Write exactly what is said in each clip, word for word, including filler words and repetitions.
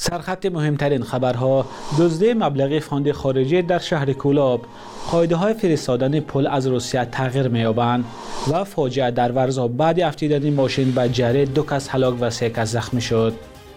سرخط مهمترین خبرها: دزدی مبلغ فاند خارجی در شهر کولاب، قاعده های فرستادن پول از روسیه تغییر می‌یابند و فاجعه در ورزا بعد افتیدن ماشین به جره دو کس هلاک و سه کس زخمی شد.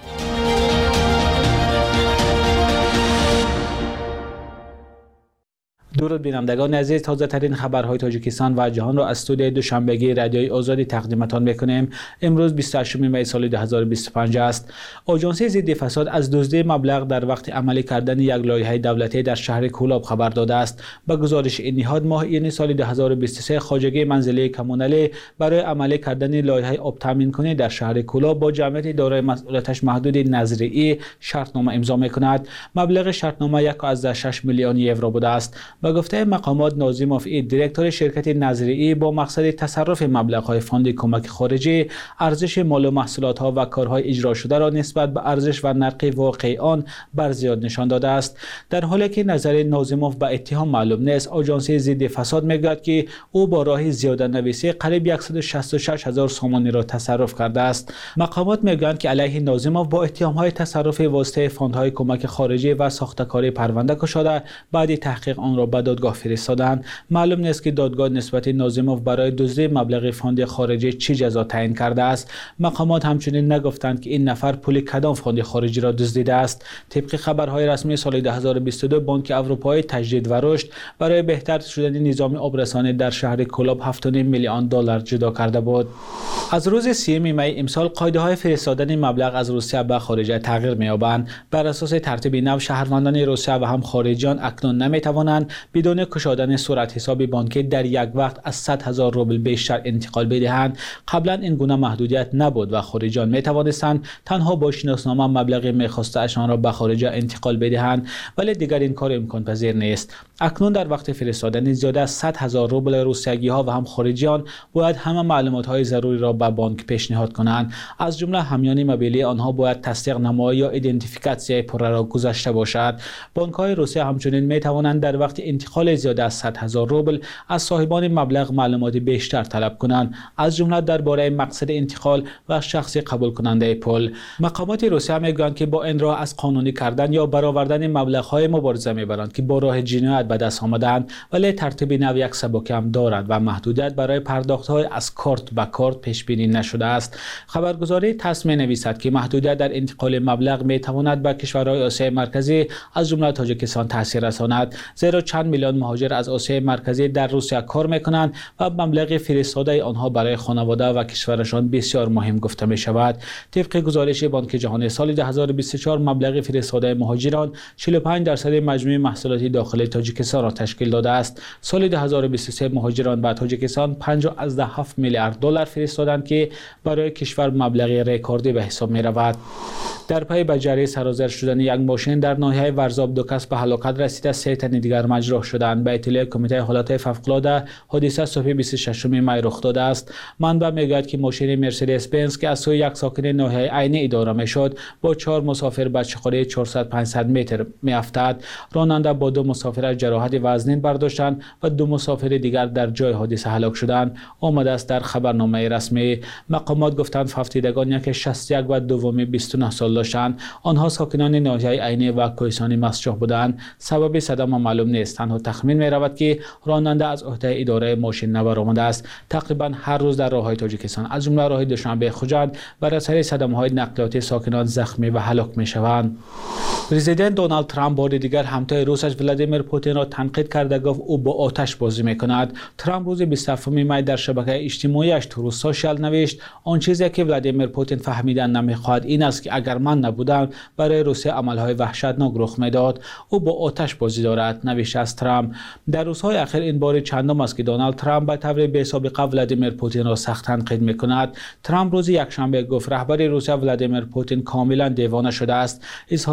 درود بینندگان عزیز، تازه ترین خبرهای تاجیکستان و جهان را از استودیوی دوشنبگی رادیوی آزادی تقدیمتان میکنیم. امروز بیست و هشتم می سال دو هزار و بیست و پنج است. آژانس ضد فساد از دزدی مبلغ در وقت عملی کردن یک لایحه دولتی در شهر کولاب خبر داده است. به گزارش این نهاد، ماه ایون سال دو هزار و بیست و سه خواجگی منزلی کمونالی برای عملی کردن لایحه آب تامین کنی در شهر کولاب با جمعیت دارای مسئولیتش محدود نظریه‌ای شرطنامه امضا میکند. مبلغ شرطنامه یک و شش میلیون یورو بوده است. با گفته مقامات، ناظم ای دیرکتور شرکت نظریه‌ای با مقصد تصرف مبلغ‌های فاند کمک خارجی، ارزش مال و محصولات‌ها و کارهای اجرا شده را نسبت به ارزش و نرخ واقعی آن بر زیاد نشان داده است. در حالی که نظر ناظموف به اتهام معلوم نیست، آژانس ضد فساد میگوید که او با راه زیاده نویسی قریب صد و شصت و شش هزار سامانی را تصرف کرده است. مقامات میگویند که علیه ناظموف با اتهام‌های تصرف واسطه فاندهای کمک خارجی و ساخته‌کاری پرونده گشوده، بعد تحقیق آن را به دادگاه فرستادند. معلوم نیست که دادگاه نسبت ناظموف برای دزدی مبلغ فاند خارجی چه جزا تعیین کرده است. مقامات همچنین نگفتند که این نفر پول کدام فاند خارجی را دزدیده است. طبق خبرهای رسمی سال دو هزار و بیست و دو، بانک اروپایی تجدید و رشد برای بهتر شدن نظام آبرسانی در شهر کولاب هفت و نیم میلیون دلار جدا کرده بود. از روز سیوم می امسال قاعده های فرستادن مبلغ از روسیه به خارج تغییر می‌یابند. بر اساس ترتیب نو، شهروندان روسیه و هم خارجیان اکنون نمی‌توانند بدون کشادن صورت حساب بانکی در یک وقت از صد هزار روبل بیشتر انتقال بدهند. قبلا این گونه محدودیت نبود و خارجیان می توانستند تنها با شناسنامه مبلغ میخواسته اشان را به خارج انتقال بدهند، ولی دیگر این کار امکان پذیر نیست. اکنون در وقت فرستادن زیاده از صد هزار روبل، روسیگی ها و هم خارجیان باید همه معلومات های ضروری را به بانک پیشنهاد کنند. از جمله همیان موبیلی آنها باید تصدیق نمایی یا ایدنتیفیکاسیون پره را گذاشته باشد. بانک های روسیه همچنین می توانند در وقت انتقال زیاده از صد هزار روبل از صاحبان مبلغ معلومات بیشتر طلب کنند، از جمله درباره مقصد انتقال و شخص قبول کننده پول. مقامات روسیه میگویند که با این راه از قانونی کردن یا برآوردن مبلغ های مبارزه میبرند که با راه جنایت به دست آمدند، ولی ترتیب نو یک سبک هم دارد و محدودیت برای پرداخت های از کارت به کارت پیش بینی نشده است. خبرگزاری تاس می نویسد که محدودیت در انتقال مبلغ می تواند به کشورهای آسیای مرکزی از جمله تاجیکستان تاثیر رساند، زیرا چند میلیون مهاجر از آسیای مرکزی در روسیه کار میکنند و مبلغ فرستاده آنها برای خانواده و کشورشان بسیار مهم گفته می شود. طبق گزارش بانک جهانی، سال دو هزار و بیست و چهار مبلغ فرستاده مهاجران چهل و پنج درصد مجموع محصولات داخلی تاجیکستان را تشکیل داده است. سال دو هزار و بیست و سه مهاجران به تاجیکستان پنجاه و هفت میلیارد دلار فرستادند که برای کشور مبلغ رکوردی به حساب می رود. در پی به جریان سرازیر شدن یک ماشین در ناحیه ورزاب دو کس به هلاکت رسیده، سه تن دیگر مجروح شدند. به اطلاع کمیته حالات فوق‌العاده، حادثه صبح بیست و ششم می رخ داده است. منبع میگوید که ماشین مرسدس بنز که از سوی یک ساکن ناحیه عینی اداره میشد با چهار مسافر بچه‌خواره چهارصد پانصد متر میافتاد. راننده با دو مسافر از جراحت وزنین برداشتند و دو مسافر دیگر در جای حادثه هلاک شدند. آمده است در خبرنامه رسمی. مقامات گفتند افتیدگان یک شصت و یک و دومی بیست و نه سال داشتند. آنها ساکنان ناحیه عینی و کوهستانی مسجح بودند. سبب صدمه معلوم نیست. تنها تخمین می رود که راننده از عهده اداره ماشین نبرآمده است. تقریبا هر روز در راههای تاجیکستان از جمله راه دوشنبه خوجند بر اثر صدمه‌های نقلیاتی ساکنان زخمی و هلاک می‌شوند. پرزیدنت دونالد ترامپ بار دیگر همتای روسش ولادیمیر پوتین را تنقید کرده گفت او با آتش بازی می‌کند. ترامپ روز بیست و هفتم می در شبکه اجتماعیش تروس سوشال نوشت: آن چیزی که ولادیمیر پوتین فهمیدن نمی‌خواهد این است که اگر من نبودم برای روسیه عمل‌های وحشتناک رخ می‌داد. او با آتش بازی دارد، نوشته است ترامپ. در روزهای اخیر این بار چندم است که دونالد ترامپ به طور بی‌سابقه ولادیمیر پوتین را سخت تنقید می‌کند. ترامپ روز یکشنبه گفت رهبر روسیه ولادیمیر پوتین کاملا دیوانه شده است. اظهارات‌های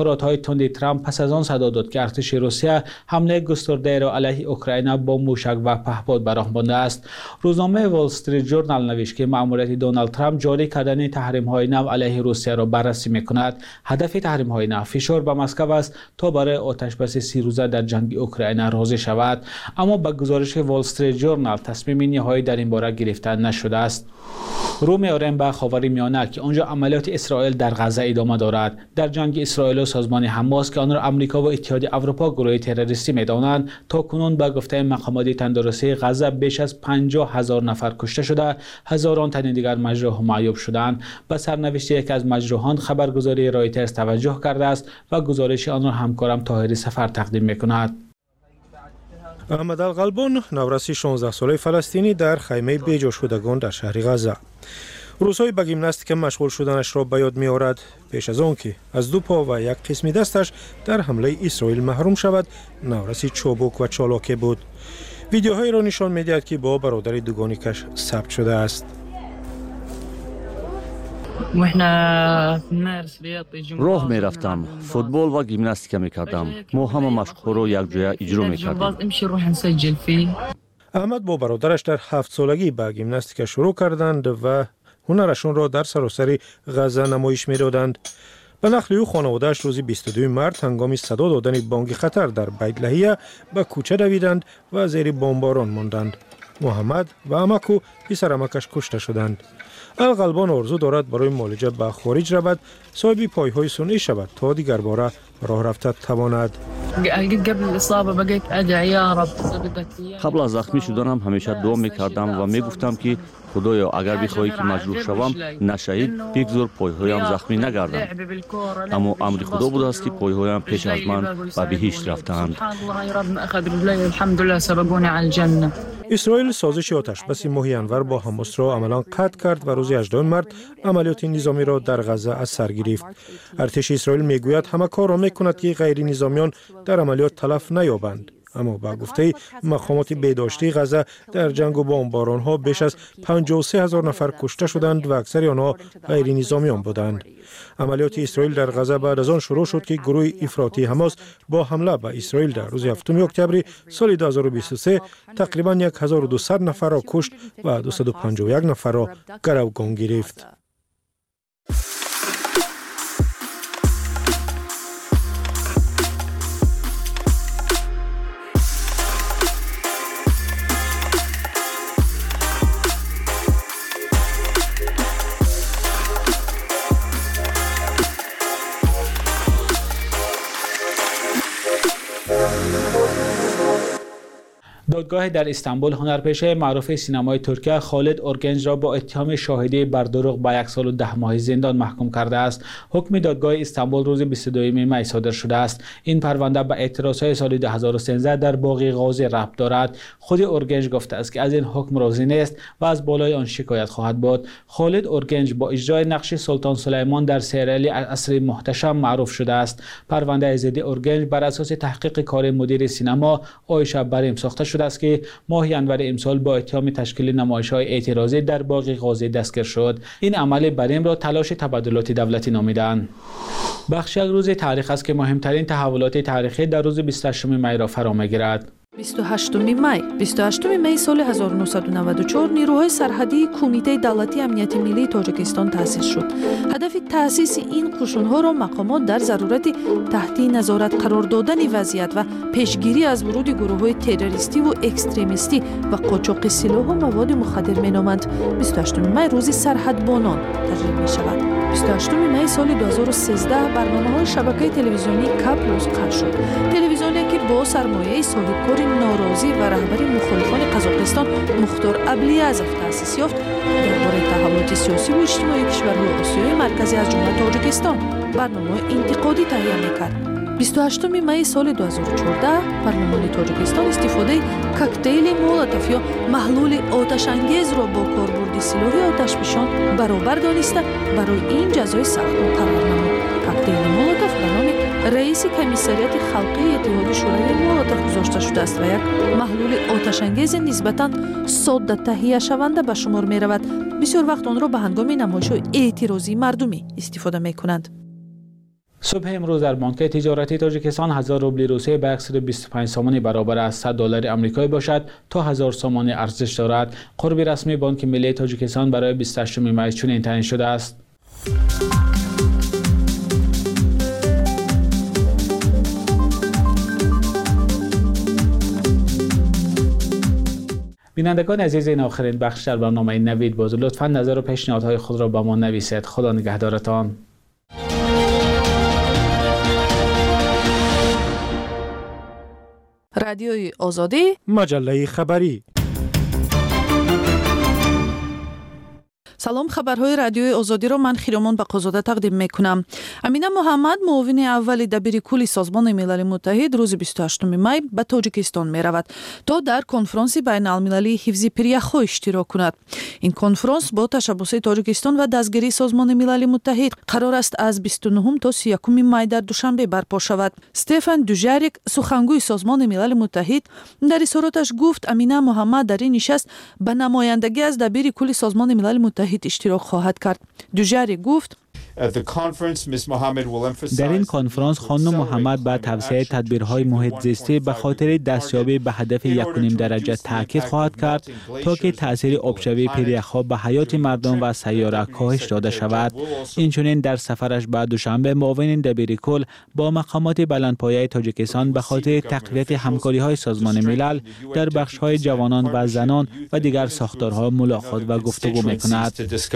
تند ترامپ پس از آن صدا داد که ارتش روسیه حمله گسترده را علیه اوکراین با موشک و پهپاد به راه برده است. روزنامه وال استریت ژورنال نوشت که مأموریت دونالد ترامپ جاری کردن تحریم‌های نو علیه روسیه را بررسی می‌کند. هدف تحریم‌های نو فشار به مسکو است تا برای آتشبس سی روزه در جنگ اوکراین راضی شود، اما به گزارش وال استریت ژورنال تصمیم نهایی در این باره گرفته نشده است. رو می‌آوریم به خاورمیانه که آنجا عملیات اسرائیل در غزه ادامه دارد. در جنگ اسرائیل و سازمان حماس که آن را آمریکا و اتحادیه اروپا گروه تروریستی می‌دانند، تا کنون به گفته مقامات تندرسی غزه بیش از پنجاه هزار نفر کشته شده، هزاران تن دیگر مجروح و معیوب شدند. به سرنوشت یکی از مجروحان خبرگزاری رایترز توجه کرده است و گزارش آن را همکارم طاهری سفر تقدیم می‌کند. احمد القلبون، نورسی شانزده ساله فلسطینی در خیمه بیجا شدگان در شهر غزه. روزهای به گیمناستیک مشغول شدنش را به یاد می آورد پیش از آن که از دو پا و یک قسمی دستش در حمله اسرائیل محروم شود. نورسی چابک و چالاکه بود. ویدیوهایی را نشان می دهد که با برادر دوگانیکش ثبت شده است. راه می رفتم، فوتبال و گیمناستیک می کردم. ما همه مشق‌ها را یک جای اجرا می کردیم. احمد با برادرش در هفت سالگی به گیمناستیک شروع کردند و هنرشون را در سراسر غزه نمایش می دادند. به نقل او خانواده‌اش روز بیست و دوم مارس هنگام صدا دادن بانگ خطر در بیت لحیه به کوچه دویدند و زیر بمباران ماندند. محمد و عمکو پسر عمکش کشته شدند. القلبان آرزو دارد برای معالجه به خارج رود، صاحب پایهای صنعی شود تا دیگر باره راه رفته تواند. قبل از زخمی شدنم همیشه دعا می‌کردم و می‌گفتم که خدایا اگر بخواهی که مجروح شوم نشهید بگذار پایهایم زخمی نگردند. اما امر خدا بوده است که پایهایم پیش از من به بهشت رفتند. اسرائیل سازش آتشبس ماه انور با حماس را عملاً قطع کرد و روز هجدهم مارس عملیات نظامی را در غزه از سر گرفت. ارتش اسرائیل میگوید همه کار را میکند که غیر نظامیان در عملیات تلف نیابند. اما با گفته مقامات بهداشتی غزه در جنگ و بمباران‌ها بیش از پنجاه و سه هزار نفر کشته شدند و اکثر آنها غیر نظامیان بودند. عملیات اسرائیل در غزه بعد از آن شروع شد که گروه افراطی حماس با حمله به اسرائیل در روز هفتم اکتبر سال دو هزار و بیست و سه تقریباً هزار و دویست نفر را کشت و دویست و پنجاه و یک نفر را گروگان گرفت. دادگاه در استانبول هنرپیشه معروف سینمای ترکیه خالد اورگنج را با اتهام شاهدی بر دروغ به یک سال و ده ماه زندان محکوم کرده است. حکم دادگاه استانبول روز بیست و دوم می صادر شده است. این پرونده به اعتراضهای سال دو هزار و سیزده در باغ غازی ربط دارد. خود اورگنج گفته است که از این حکم راضی نیست و از بالای آن شکایت خواهد بود. خالد اورگنج با اجرای نقش سلطان سلیمان در سریال عصر محتشم معروف شده است. پرونده ضد اورگنج بر اساس تحقیق کار مدیر سینما عایشه بریم ساخته شده است که ماه انور امسال با اتهام تشکیل نمایش‌های اعتراضی در باغ غازی دستگیر شد. این عمل بریم را تلاش تبادلات دولتی نامیدند. بخش یک روز تاریخ است که مهمترین تحولات تاریخی در روز بیست و هشتم می را فرا می‌گیرد. بیست و هشتم می بیست و هشتم می سال هزار و نهصد و نود و چهار نیروهای سرحدی کمیته دولتی امنیت ملی تاجیکستان تأسیس شد. هدف تأسیس این قشون‌ها را مقامات در ضرورت تحت نظارت قرار دادن وضعیت و پیشگیری از ورود گروه‌های تروریستی و اکستریمیستی و قاچاق سلاح و مواد مخدر می‌نامند. بیست و هشتم می روز سرحدبانان تجلیل می‌شود. بیست و هشتم می سال دو هزار و سیزده برنامه‌های شبکه تلویزیونی کاپلوس قطع شد. تلویزیونی که با سرمایه صاحبکار ناراضی و رهبر مخالفان قزاقستان مختار ابلیازف تأسیس یافت، درباره تحولات سیاسی و اجتماعی کشورهای آسیای مرکزی از جمله تاجیکستان برنامه انتقادی تهیه می‌کرد. بیست و هشتم می سال دو هزار و چهارده پارلمان تاجیکستان استفاده کوکتیل مولوتوف یا محلول آتش انگیز را با کاربرد سلاح آتشفشان برابر دانسته برای این جزای سخت مقرر نمود. کوکتیل مولوتوف به نام رئیس کمیسریات خلقی اتحاد شوروی مولوتوف گذاشته شده است و یک محلول آتش انگیز نسبتاً ساده تهیه شونده به شمار می رود. بسیار وقت آن را به هنگام نمایش‌های اعتراضی مردمی استفاده می کنند. صبح امروز در بانک تجارتی تاجیکستان هزار روبل روسیه به صد و بیست و پنج سومانی برابر از صد دلار آمریکایی باشد تا هزار سومانی ارزش دارد. قرب رسمی بانک ملی تاجیکستان برای بیست و هشتم می چنین تعیین شده است. بینندگان عزیز، این آخرین بخش در برنامه نوید بود. لطفاً نظر و پیشنهادهای خود را با ما نویسید. خدا نگهدارتان. رادیوی آزادی، مجله خبری. سلام، خبرهای رادیوی آزادی را من خیرمان بقازاده تقدیم میکنم. امینه محمد، معاون اول دبیر کل سازمان ملل متحد، روز بیست و هشتم می به تاجیکستان می رود تا در کنفرانس بین المللی حفظ پریخو اشتراک کند. این کنفرانس با تشبس تاجیکستان و دستگیری سازمان ملل متحد قرار است از بیست و نهم تا سی و یک می در دوشنبه برپا شود. استفان دوژاریک، سخنگوی سازمان ملل متحد، در اظهاراتش گفت امینه محمد در این نشست به نمایندگی از دبیر کل سازمان ملل متحد اشتراک خواهد کرد. دوژاریک گفت در این کنفرانس خانم محمد به توسعه تدبیرهای محیط زیستی به خاطر دستیابی به هدف یک و نیم درجه تاکید خواهد کرد تا که تاثیر آبشوی پریخ‌ها به حیات مردم و سیاره کاهش داده شود. اینچنین در سفرش به دوشنبه معاون دبیر کل با مقامات بلندپایه تاجیکستان به خاطر تقویت همکاری‌های سازمان ملل در بخش‌های جوانان و زنان و دیگر ساختارها ملاقات و گفتگو می‌کند.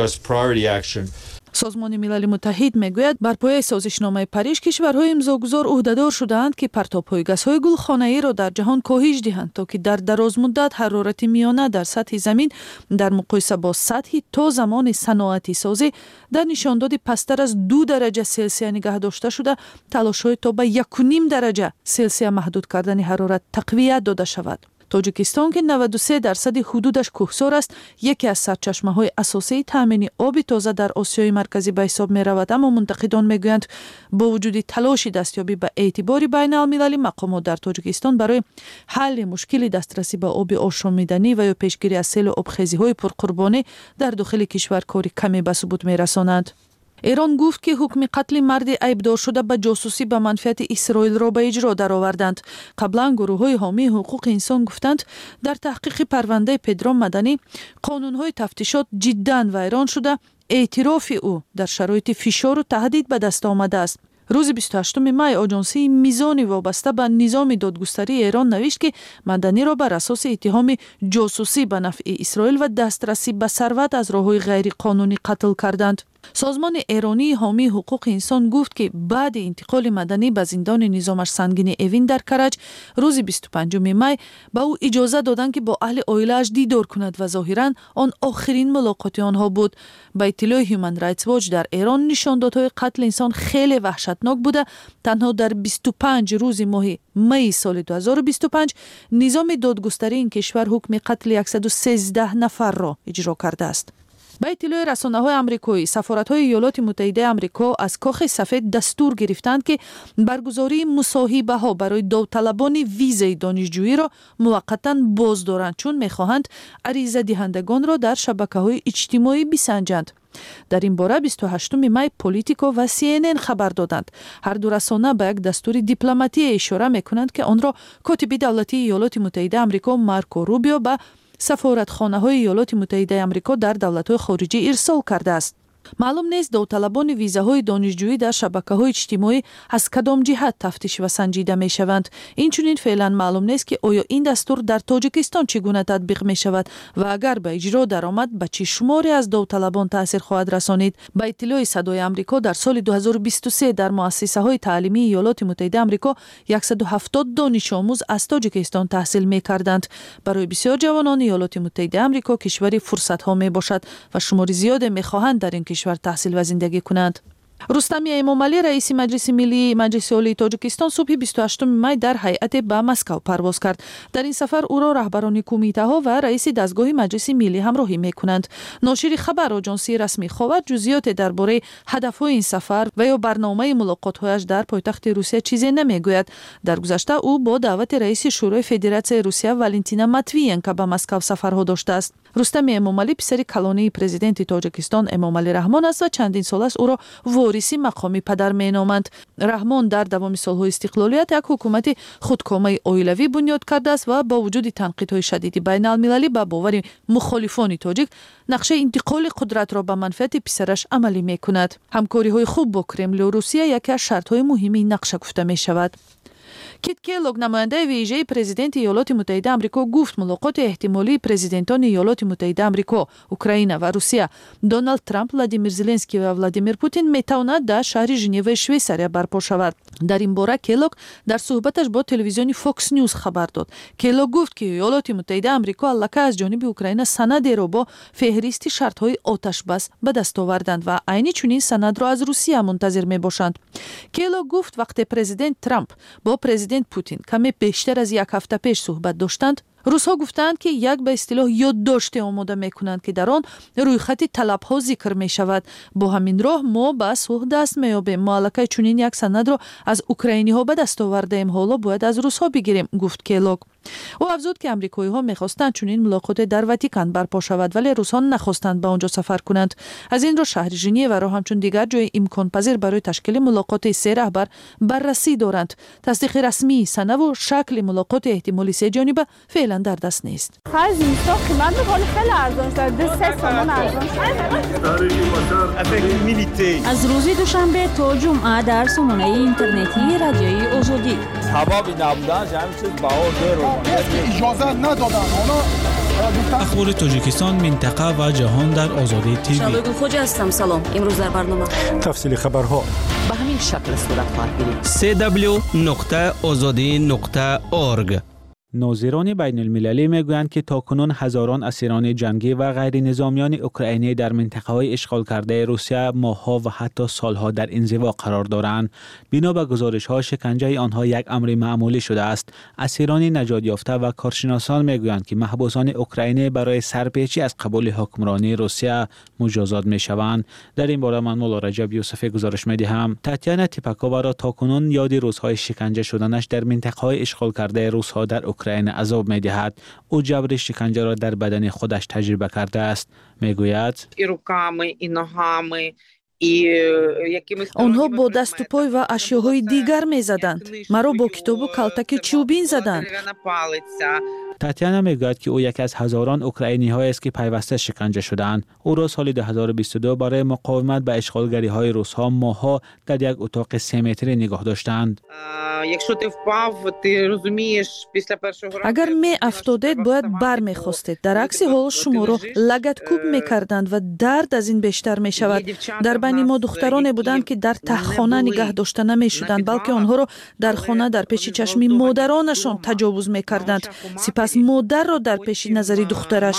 سازمان ملل متحد میگوید بر پایه سازشنامه پاریژ کشورهای امضاگزار عهدهدار شدهاند که پرتاب‌های گازهای گلخانه‌ای را در جهان کاهش دهند تا که در دراز مدت حرارت میانه در سطح زمین در مقایسه با سطحی تا زمان صنعتی سازی در نشانداد پستر از دو درجه سلسیوس نگه داشته شده، تلاش‌های تا به یک و نیم درجه سلسیوس محدود کردن حرارت تقویت داده شود. تاجیکستان که نود و سه درصد حدودش کوهسار است، یکی از سرچشمه‌های اساسی تامین آب تازه در آسیای مرکزی به حساب می‌رود، اما منتقدان می‌گویند با وجود تلاش دستیابی به اعتبار بین‌المللی، مقامات در تاجیکستان برای حل مشکل دسترسی به آب آشامیدنی و یا پیشگیری از سیل و آبخیزی‌های پرقربانی در داخل کشور کاری کمی به ثبوت می‌رسانند. ایران گفت که حکم قتل مردی عیبدار شده به جاسوسی به منفعت اسرائیل را به اجرا درآوردند. قبلا گروه‌های حامی حقوق انسان گفتند در تحقیق پرونده پدرام مدنی قانون‌های تفتیشات جداً ویران شده، اعتراف او در شرایط فشار و تهدید به دست آمده است. روز بیست و هشتم می آژانسی میزانی وابسته به نظام دادگستری ایران نوشت که مدنی را بر اساس اتهام جاسوسی به نفع اسرائیل و دسترسی به ثروت از راه‌های غیر قانونی قتل کردند. سازمان ایرانی حامی حقوق انسان گفت که بعد انتقال مدنی به زندان نظامش سنگین اوین در کرج روز بیست و پنجم می به او اجازه دادند که با اهل عائله‌اش دیدار کند و ظاهراً آن آخرین ملاقات آنها بود. به اطلاع هیومن رایتس واچ در ایران نشاندادهای قتل انسان خیلی وحشتناک بوده. تنها در بیست و پنج روز ماه می سال دو هزار و بیست و پنج نظام دادگستری این کشور حکم قتل صد و سیزده نفر را اجرا کرده است. به اطلاع رسانه‌های آمریکایی، سفارت‌های ایالات متحده آمریکا از کاخ سفید دستور گرفتند که برگزاری مصاحبه‌ها برای داوطلبان ویزای دانشجویی را موقتاً باز دارند، چون می‌خواهند عریضه دهندگان را در شبکه‌های اجتماعی بسنجند. در این باره بیست و هشتم می پولیتیکو و سی ان ان خبر دادند. هر دو رسانه به یک دستور دیپلماتی اشاره می‌کنند که آن را کاتب دولتی ایالات متحده آمریکا مارکو روبیو به سفارتخانه‌های ایالات متحده آمریکا در دولت‌های خارجی ارسال کرده است. معلوم نیست داوطلبان ویزاهای دانشجویی در شبکه‌های اجتماعی از کدام جهت تفتیش و سنجیده می‌شوند. اینچنین فعلا معلوم نیست که آیا این دستور در تاجیکستان چگونه تطبیق می‌شود و اگر به اجرا درآمد به چه شماری از داوطلبان تاثیر خواهد رسانید. به اطلاع صدای آمریکا در سال دو هزار و بیست و سه در مؤسسه‌های تعلیمی ایالات متحده آمریکا صد و هفتاد دانش آموز از تاجیکستان تحصیل می‌کردند. برای بسیار جوانان ایالات متحده آمریکا کشوری فرصت‌ها میباشد و شمار زیاد می‌خواهند در این کشور تحصیل و زندگی کنند. رستم امامعلی رئیس مجلس ملی مجلس عالی تاجیکستان صبح بیست و هشتم می در هیئت به مسکو پرواز کرد. در این سفر او را رهبران کمیته ها و رئیس دستگاه مجلس ملی همراهی می‌کنند. ناشر خبر آژانسی رسمی خاور جزئیات درباره هدف‌های این سفر و یا برنامه ملاقات‌هایش در پایتخت روسیه چیزی نمی‌گوید. در گذشته او با دعوت رئیس شورای فدراسیون روسیه والنتینا ماتویینکا به مسکو سفرها داشته است. رستم امامعلی پسر کلانی پرزیدنت تاجیکستان امامعلی رحمان است و چندین سال است او را вориси мақоми падар меноманд. раҳмон дар давоми солҳои истиқлолият як ҳукумати худкомаи оилавӣ бунёд кардааст ва бо вуҷуди танқидҳои шадиди байналмилалӣ ба бовари мухолифони тоҷик нақшаи интиқоли қудратро ба манфиати писараш амалӣ мекунад. ҳамкориҳои хуб бо Кремлу Русия яке аз шартҳои муҳими нақша гуфта мешавад. Кит Келлог, намояндаи виҷаи президенти Иёлоти Муттаҳидаи Амрико, гуфт мулоқоти эҳтимолии президентони Иёлоти Муттаҳидаи Амрико, Украина ва Русия, Доналд Трамп, Владимир Зеленский ва Владимир Путин метавонад дар шаҳри Женеваи Швейсария барпо шавад. дар ин бора Келлог дар суҳбаташ бо телевизиони Fox News хабар дод. Келлог гуфт ки Иёлоти Муттаҳидаи Амрико аллакай аз ҷониби Украина санадеро бо феҳристи шартҳои оташбас ба даст оварданд ва айни чунин санадро аз Русия мунтазир мебошанд. Келлог гуфт вақте президент Трамп бо президент Путин каме бештар аз як ҳафта пеш суҳбат доштанд, русҳо гуфтанд ки як ба истилоҳ ёддоште омода мекунанд ки дар он рӯйхати талабҳо зикр мешавад. Бо ҳамин роҳ мо ба сулҳ даст меёбем. Мо аллакай чунин як санадро аз украиниҳо ба даст овардаем, ҳоло бояд аз русҳо бигирем, гуфт Келлог. ӯ афзуд ки амрикоиҳо мехостанд чунин мулоқоте дар Ватикан барпо шавад, вале русҳо нахостанд ба он ҷо сафар кунанд. аз ин ро шаҳри Женеваро ҳамчун дигар ҷои имконпазир барои ташкили мулоқоти се раҳбар баррасӣ доранд. тасдиқи расмии санаву шакли мулоқоти эҳтимолӣ сеҷониба феълан дар даст нест. аз рӯзи душанбе то ҷумъа дар сомонаи интернетии радиои озодӣ اخبار تاجیکستان، منطقه و جهان در آزادی تیوی. شادو خوج هستم. سلام. امروز در برنامه تفصیل خبرها به همین شکل صورت خواهد گرفت. سی دبلیو نقطه آزادی نقطه اورگ. ناظران بین المللی میگویند که تاکنون هزاران اسیران جنگی و غیر نظامیان اوکراینی در منطقه های اشغال کرده روسیه ماه‌ها و حتی سالها در انزوا قرار دارند. بنا به گزارش ها شکنجه آنها یک امر معمولی شده است. اسیران نجات یافته و کارشناسان میگویند که محبوسان اوکراینی برای سرپیچی از قبول حکمرانی روسیه مجازات میشوند. در این باره من مولا رجب یوسفی گزارش میدهم. تاتیانا تیپاکووا را تاکنون یاد روزهای شکنجه شدنش در منطقه های اشغال کرده روس‌ها در اوکراین عذاب می‌دهد. او جبر شکنجه را در بدن خودش تجربه کرده است. میگوید онҳо бо дасту пой ва ашёҳои дигар мезаданд. маро бо китобу калтаки чӯбин заданд. تاتیانا میگوید که او یکی از هزاران اوکراینی‌هایی است که پیوسته شکنجه شدند. او را سال دو هزار و بیست و دو برای مقاومت به اشغالگری‌های روس‌ها ماه‌ها در یک اتاق سه متری نگاه داشتند. агар меафтодед бояд бармехостед. дар акси ҳол шуморо лагаткӯб мекарданд ва дард аз ин бештар мешавад. дар байни мо духтароне буданд ки дар таҳхона нигаҳ дошта намешуданд, балки онҳоро дар хона дар пеши чашми модаронашон таҷовуз мекарданд. сипас модарро дар пеши назари духтараш.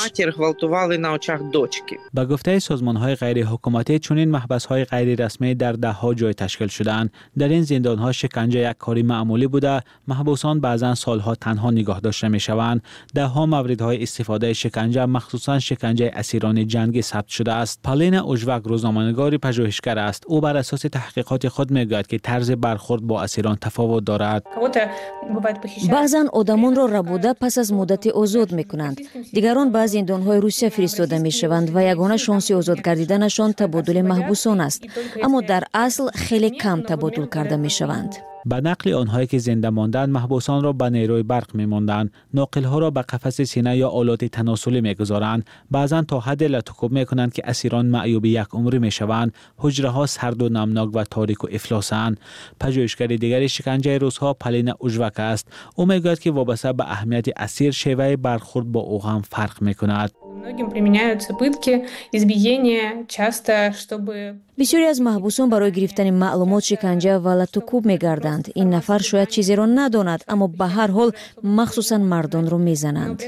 ба гуфтаи созмонҳои ғайриҳукуматӣ чунин маҳбасҳои ғайрирасмӣ дар даҳҳо ҷой ташкил шуданд. дар ин зиндонҳо шиканҷа як кори маъмулӣ буда маҳбусон баъзан солҳо танҳо нигоҳ дошта мешаванд. даҳҳо мавридҳои истифодаи шиканҷа махсусан шиканҷаи асирони ҷангӣ сабт шудааст. پالنا اوژواک روزنامه‌نگاری پژوهشگر است. او بر اساس تحقیقات خود میگوید که طرز برخورد با اسیران تفاوت دارد. بعضن آدمانро ربوده پس از مدت آزاد میکنند. دیگران به زندان‌های روسیه فرستاده میشوند و یگانه شانس آزاد گردیدنشان تبادل محبوسان است. اما در اصل خیلی کم تبادل کرده میشوند. به نقل آنهایی که زنده ماندند محبوسان را به نیروی برق می‌ماندند. ناقل‌ها را به قفس سینه یا آلات تناسلی می‌گذارند. بعضاً تا حد لطکوب می‌کنند که اسیران معیوب یک عمری می‌شوند. حجره‌ها سرد و نمناک و تاریک و افلاسند. پژوهشگر دیگری شکنجه روس‌ها پالنا اوژواک است. او میگوید که وابسته به اهمیت اسیر شیوه برخورد با او هم فرق می‌کند. بسیاری از محبوسان برای گرفتن معلومات شکنجه و لطکوب می‌گردند. این نفر شاید چیزی را نداند، اما به هر حال مخصوصاً مردان را می‌زنند.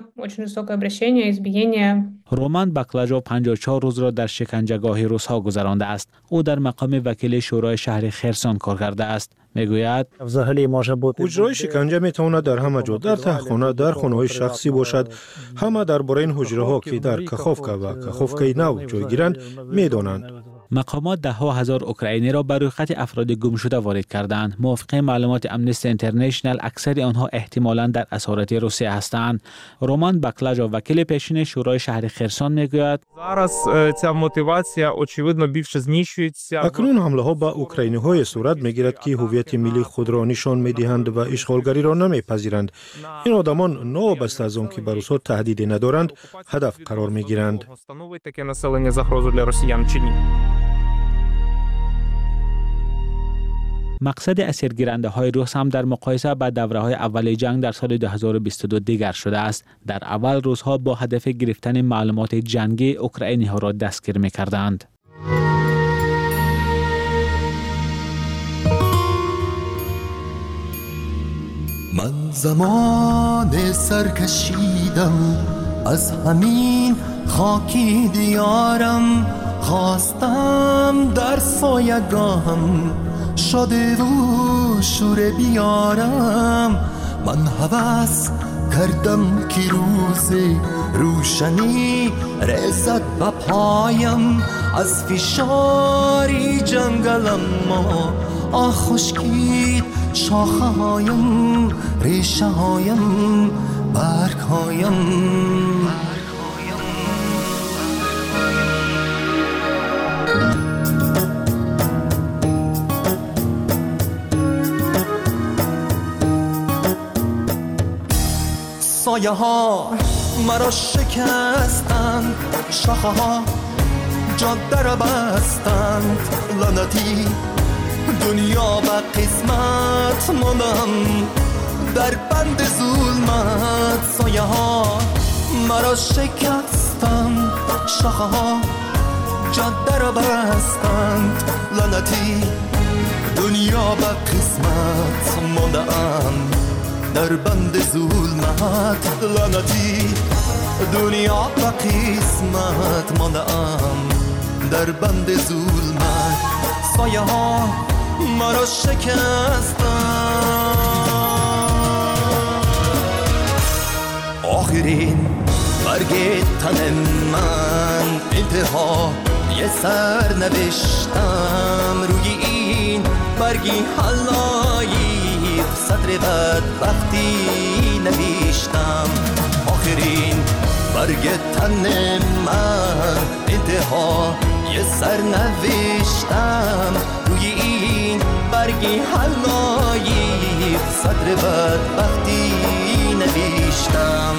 رومان باکلاژوو پنجاه و چهار روز را در شکنجهگاه روس‌ها گذرانده است. او در مقام وکیل شورای شهر خرسون کار کرده است. میگوید اجرای شکنجه میتواند در همه جا، در تهخانه، در خانه‌های شخصی باشد. همه درباره این حجره ها که در کاخوفکا و کاخوفکای نو جای گیرند میدانند. مقامات ده ها هزار اوکراینی را بر روی خط افراد گم شده وارد کردند. موافق معلومات امنستی اینترنشنال اکثر آنها احتمالاً در اسارت روسیه هستند. رومان باکلاژا وکیل پیشین شورای شهر خرسون میگوید اکنون حمله ها به اوکراینی های صورت میگیرد که هویت ملی خود را نشان میدهند و اشغالگری را نمیپذیرند. این آدمان نوابسته از آن که به روس‌ها تهدیدی ندارند هدف قرار میگیرند. مقصد اسیرگیرنده های روس هم در مقایسه با دوره های اول جنگ در سال دو هزار و بیست و دو دیگر شده است. در اول روس ها با هدف گرفتن معلومات جنگی اوکراینی ها را دستگیر می کردند. من زمان سرکشیدم از همین خاکی دیارم، خواستم در سایگاهم شده و شور بیارم. من هوس کردم که روز روشنی رسد به پایم، از فشاری جنگلم ما آه خشکید شاخه هایم، ریشه هایم، برگ هایم. سایه ها مرا شکستند، شاخه ها جاده را بستند، لعنتی دنیا و قسمت ماندم در بند ظلمت. سایه ها مرا شکستند، شاخه ها جاده را بستند، لعنتی دنیا و قسمت ماندم در بند ظلمت. لعنتی دنیا و قسمت ماندم در بند ظلمت. سایه ها مرا شکستند. آخرین برگ تن من انتها یه سر نوشتم، روی این برگی حلایی صدر بدبختی نوشتم. آخرین برگ تن من انتها یه سر نوشتم، روی این برگی حلایی صدر بدبختی نوشتم.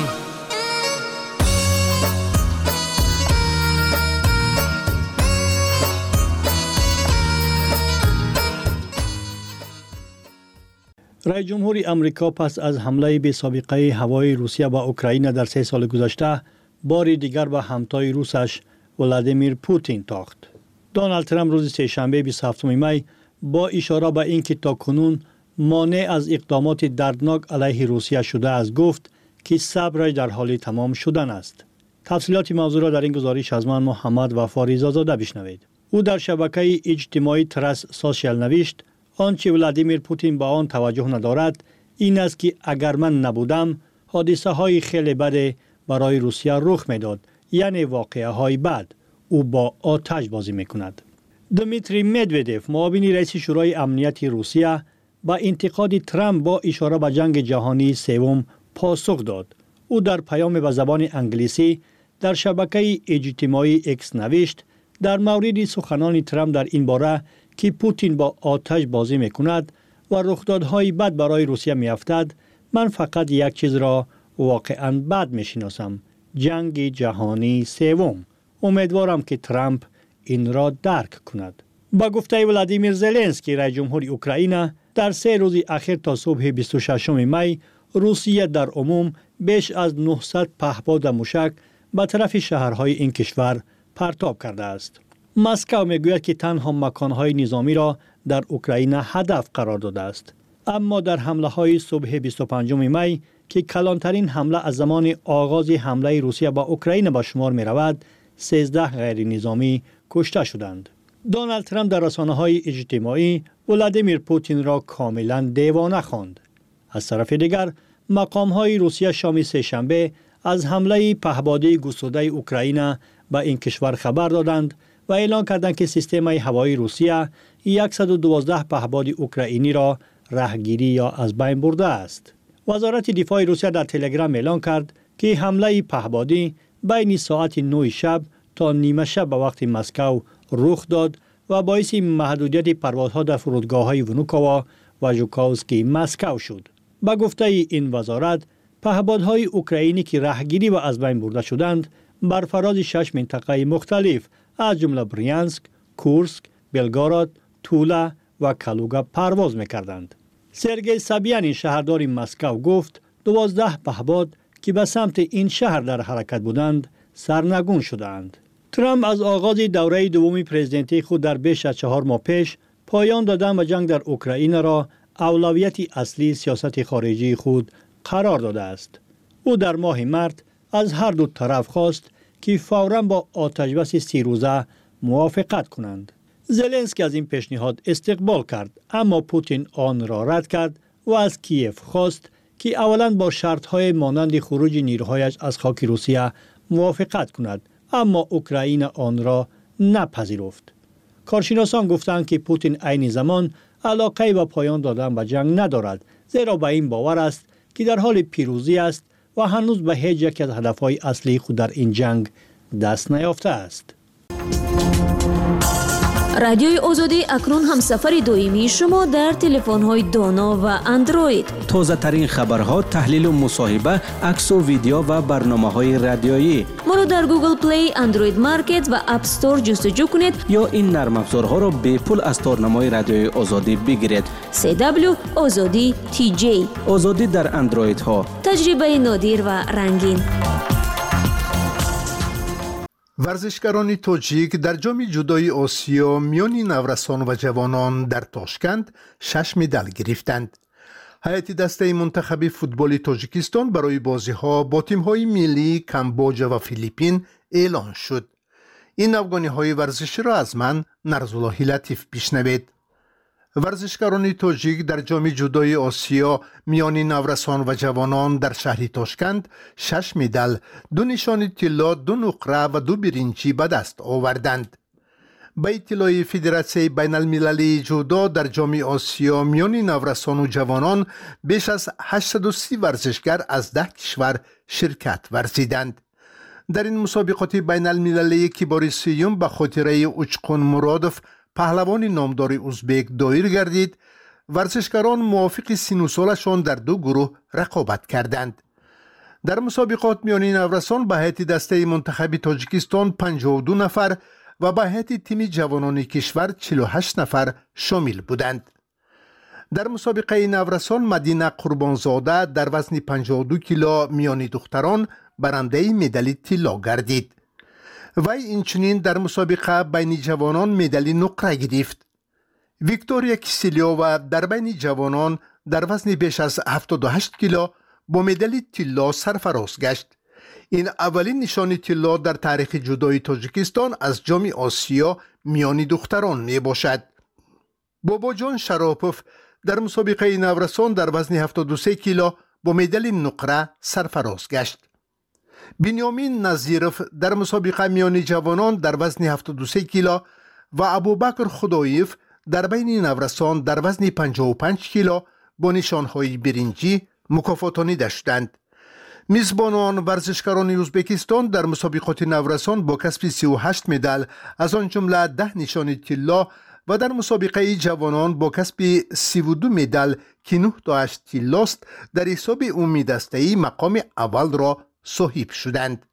رئیس جمهور امریکا پس از حمله بی سابقه هوایی روسیه به اوکراین در سه سال گذشته بار دیگر به همتای روسش ولادیمیر پوتین تاخت. دونالد ترامپ روز سه‌شنبه بیست و هفتم می با اشاره به اینکه تاکنون مانع از اقدامات دردناک علیه روسیه شده است گفت که صبرش در حال تمام شدن است. تفصیلات موضوع را در این گزارش از من محمد وفا رضازاده بشنوید. او در شبکه اجتماعی ترس سوشیال نوشت آنچه ولادیمیر پوتین با آن توجه ندارد این است که اگر من نبودم حادثه های خیلی بد برای روسیه رخ میداد، یعنی واقعه های بد. او با آتش بازی میکند. دمیتری مدودف معاون رئیس شورای امنیت روسیه با انتقاد ترامپ با اشاره به جنگ جهانی سوم پاسخ داد. او در پیام به زبان انگلیسی در شبکه اجتماعی اکس نوشت در مورد سخنان ترامپ در این باره که پوتین با آتش بازی میکند و رخدادهای بد برای روسیه میافتد، من فقط یک چیز را واقعاً بد میشناسم: جنگ جهانی سوم. امیدوارم که ترامپ این را درک کند. با گفته ولادیمیر زلنسکی رئیس جمهور اوکراین، در سه روز اخیر تا صبح بیست و ششم می روسیه در عموم بیش از نهصد پهپاد موشک به طرف شهرهای این کشور پرتاب کرده است. مسکو میگوید که تنها مکانهای نظامی را در اوکراین هدف قرار داده است. اما در حمله های صبح بیست و پنجم می که کلانترین حمله از زمان آغاز حمله روسیه به اوکراین به شمار می رود، سیزده غیر نظامی کشته شدند. دونالد ترامپ در رسانه‌های اجتماعی ولادیمیر پوتین را کاملا دیوانه خواند. از طرف دیگر مقام‌های روسیه شام سه‌شنبه از حمله پهپادی گسترده اوکراین به این کشور خبر دادند و و اعلان کردند که سیستم هوایی روسیه صد و دوازده پهپاد اوکراینی را رهگیری یا از بین برده است. وزارت دفاع روسیه در تلگرام اعلان کرد که حمله پهپادی بین ساعت نه شب تا نیمه شب به وقت مسکو رخ داد و باعث محدودیت پروازها در فرودگاه‌های ونوکووا و ژوکووسکی مسکو شد. با گفته این وزارت، پهپادهای اوکراینی که رهگیری و از بین برده شدند، بر فراز شش منطقه مختلف از جمله بریانسک، کورسک، بلگاراد، تولا و کالوگا پرواز می‌کردند. سرگئی سابیان شهردار مسکو گفت دوازده پهپاد که به سمت این شهر در حرکت بودند سرنگون شدند. ترامپ از آغاز دوره دوم پرزیدنتی خود در بیش از چهار ماه پیش پایان دادن و جنگ در اوکراین را اولویت اصلی سیاست خارجی خود قرار داده است. او در ماه مارس از هر دو طرف خواست که فوراً با آتشبس سی روزه موافقت کنند. زلنسکی از این پیشنهاد استقبال کرد، اما پوتین آن را رد کرد و از کیف خواست که اولاً با شرط‌های مانند خروج نیروهایش از خاک روسیه موافقت کند، اما اوکراین آن را نپذیرفت. کارشناسان گفتند که پوتین عین زمان علاقه به پایان دادن به جنگ ندارد، زیرا به این باور است که در حال پیروزی است و هنوز به هیچ یک از هدفهای اصلی خود در این جنگ دست نیافته است. رادیوی آزادی اکنون هم سفر دویمی شما در تلفن‌های دانا و اندروید. تازه ترین خبرها، تحلیل و مصاحبه، عکس و ویدیو و برنامه‌های رادیویی. ما رو در گوگل پلی، اندروید مارکت و اپ استور جستجو کنید یا این نرم افزارها را به پول از تارنمای رادیوی آزادی بگیرید. سی دبلیو آزادی تی جی. آزادی در اندروید ها. تجربه نادر و رنگین. ورزشکاران تاجیک در جام جودوی آسیا میان نورسان و جوانان در تاشکند شش مدال گرفتند. هیئت دسته منتخب فوتبال تاجیکستان برای بازی‌ها با تیم‌های ملی کامبوجا و فیلیپین اعلان شد. این افغانی‌های ورزشی را از من نرزالله لطیف بشنوید. ورزشکاران تاجیک در جام جودوی آسیا میان نورسان و جوانان در شهر تاشکند شش مدال، دو نشان طلا، دو نقره و دو برنجی به دست آوردند. به اطلاع فدراسیون بین المللی جودو در جام آسیا میان نورسان و جوانان بیش از هشتصد و سی ورزشگر از ده کشور شرکت ورزیدند. در این مسابقات بین المللی که بار سیوم به خاطره اوچقون مرادف پهلوان نامدار ازبک دایر گردید، ورزشکاران موافق سن و سالشان در دو گروه رقابت کردند. در مسابقات میان نورسان به هیئت دسته منتخب تاجیکستان پنجاه و دو نفر و به هیئت تیم جوانان کشور چهل و هشت نفر شامل بودند. در مسابقه نورسان مدینه قربانزاده در وزن پنجاه و دو کیلو میان دختران برنده مدال طلا گردید. وی اینچنین در مسابقه بین جوانان مدال نقره گرفت. ویکتوریا کیسلیووا در بین جوانان در وزن بیش از هفتاد و هشت کیلو با مدال طلا سرفراز گشت. این اولین نشان طلا در تاریخ جودوی تاجیکستان از جام آسیا میان دختران می باشد. باباجان شراپوف در مسابقه نورسان در وزن هفتاد و سه کیلو با مدال نقره سرفراز گشت. بنیامین نظیرف در مسابقه میان جوانان در وزن هفتاد و سه کیلو و ابوبکر خدایف در بین نورسان در وزن پنجاه و پنج کیلو با نشانهای برنجی مکافاتانیده شدند. میزبانان ورزشکاران ازبکستان در مسابقات نورسان با کسب سی و هشت مدال از آن جمله ده نشان طلا و در مسابقه جوانان با کسب سی و دو مدال که نه تاش طلاست در حساب عمومی دسته‌ای مقام اول را صاحب شدند.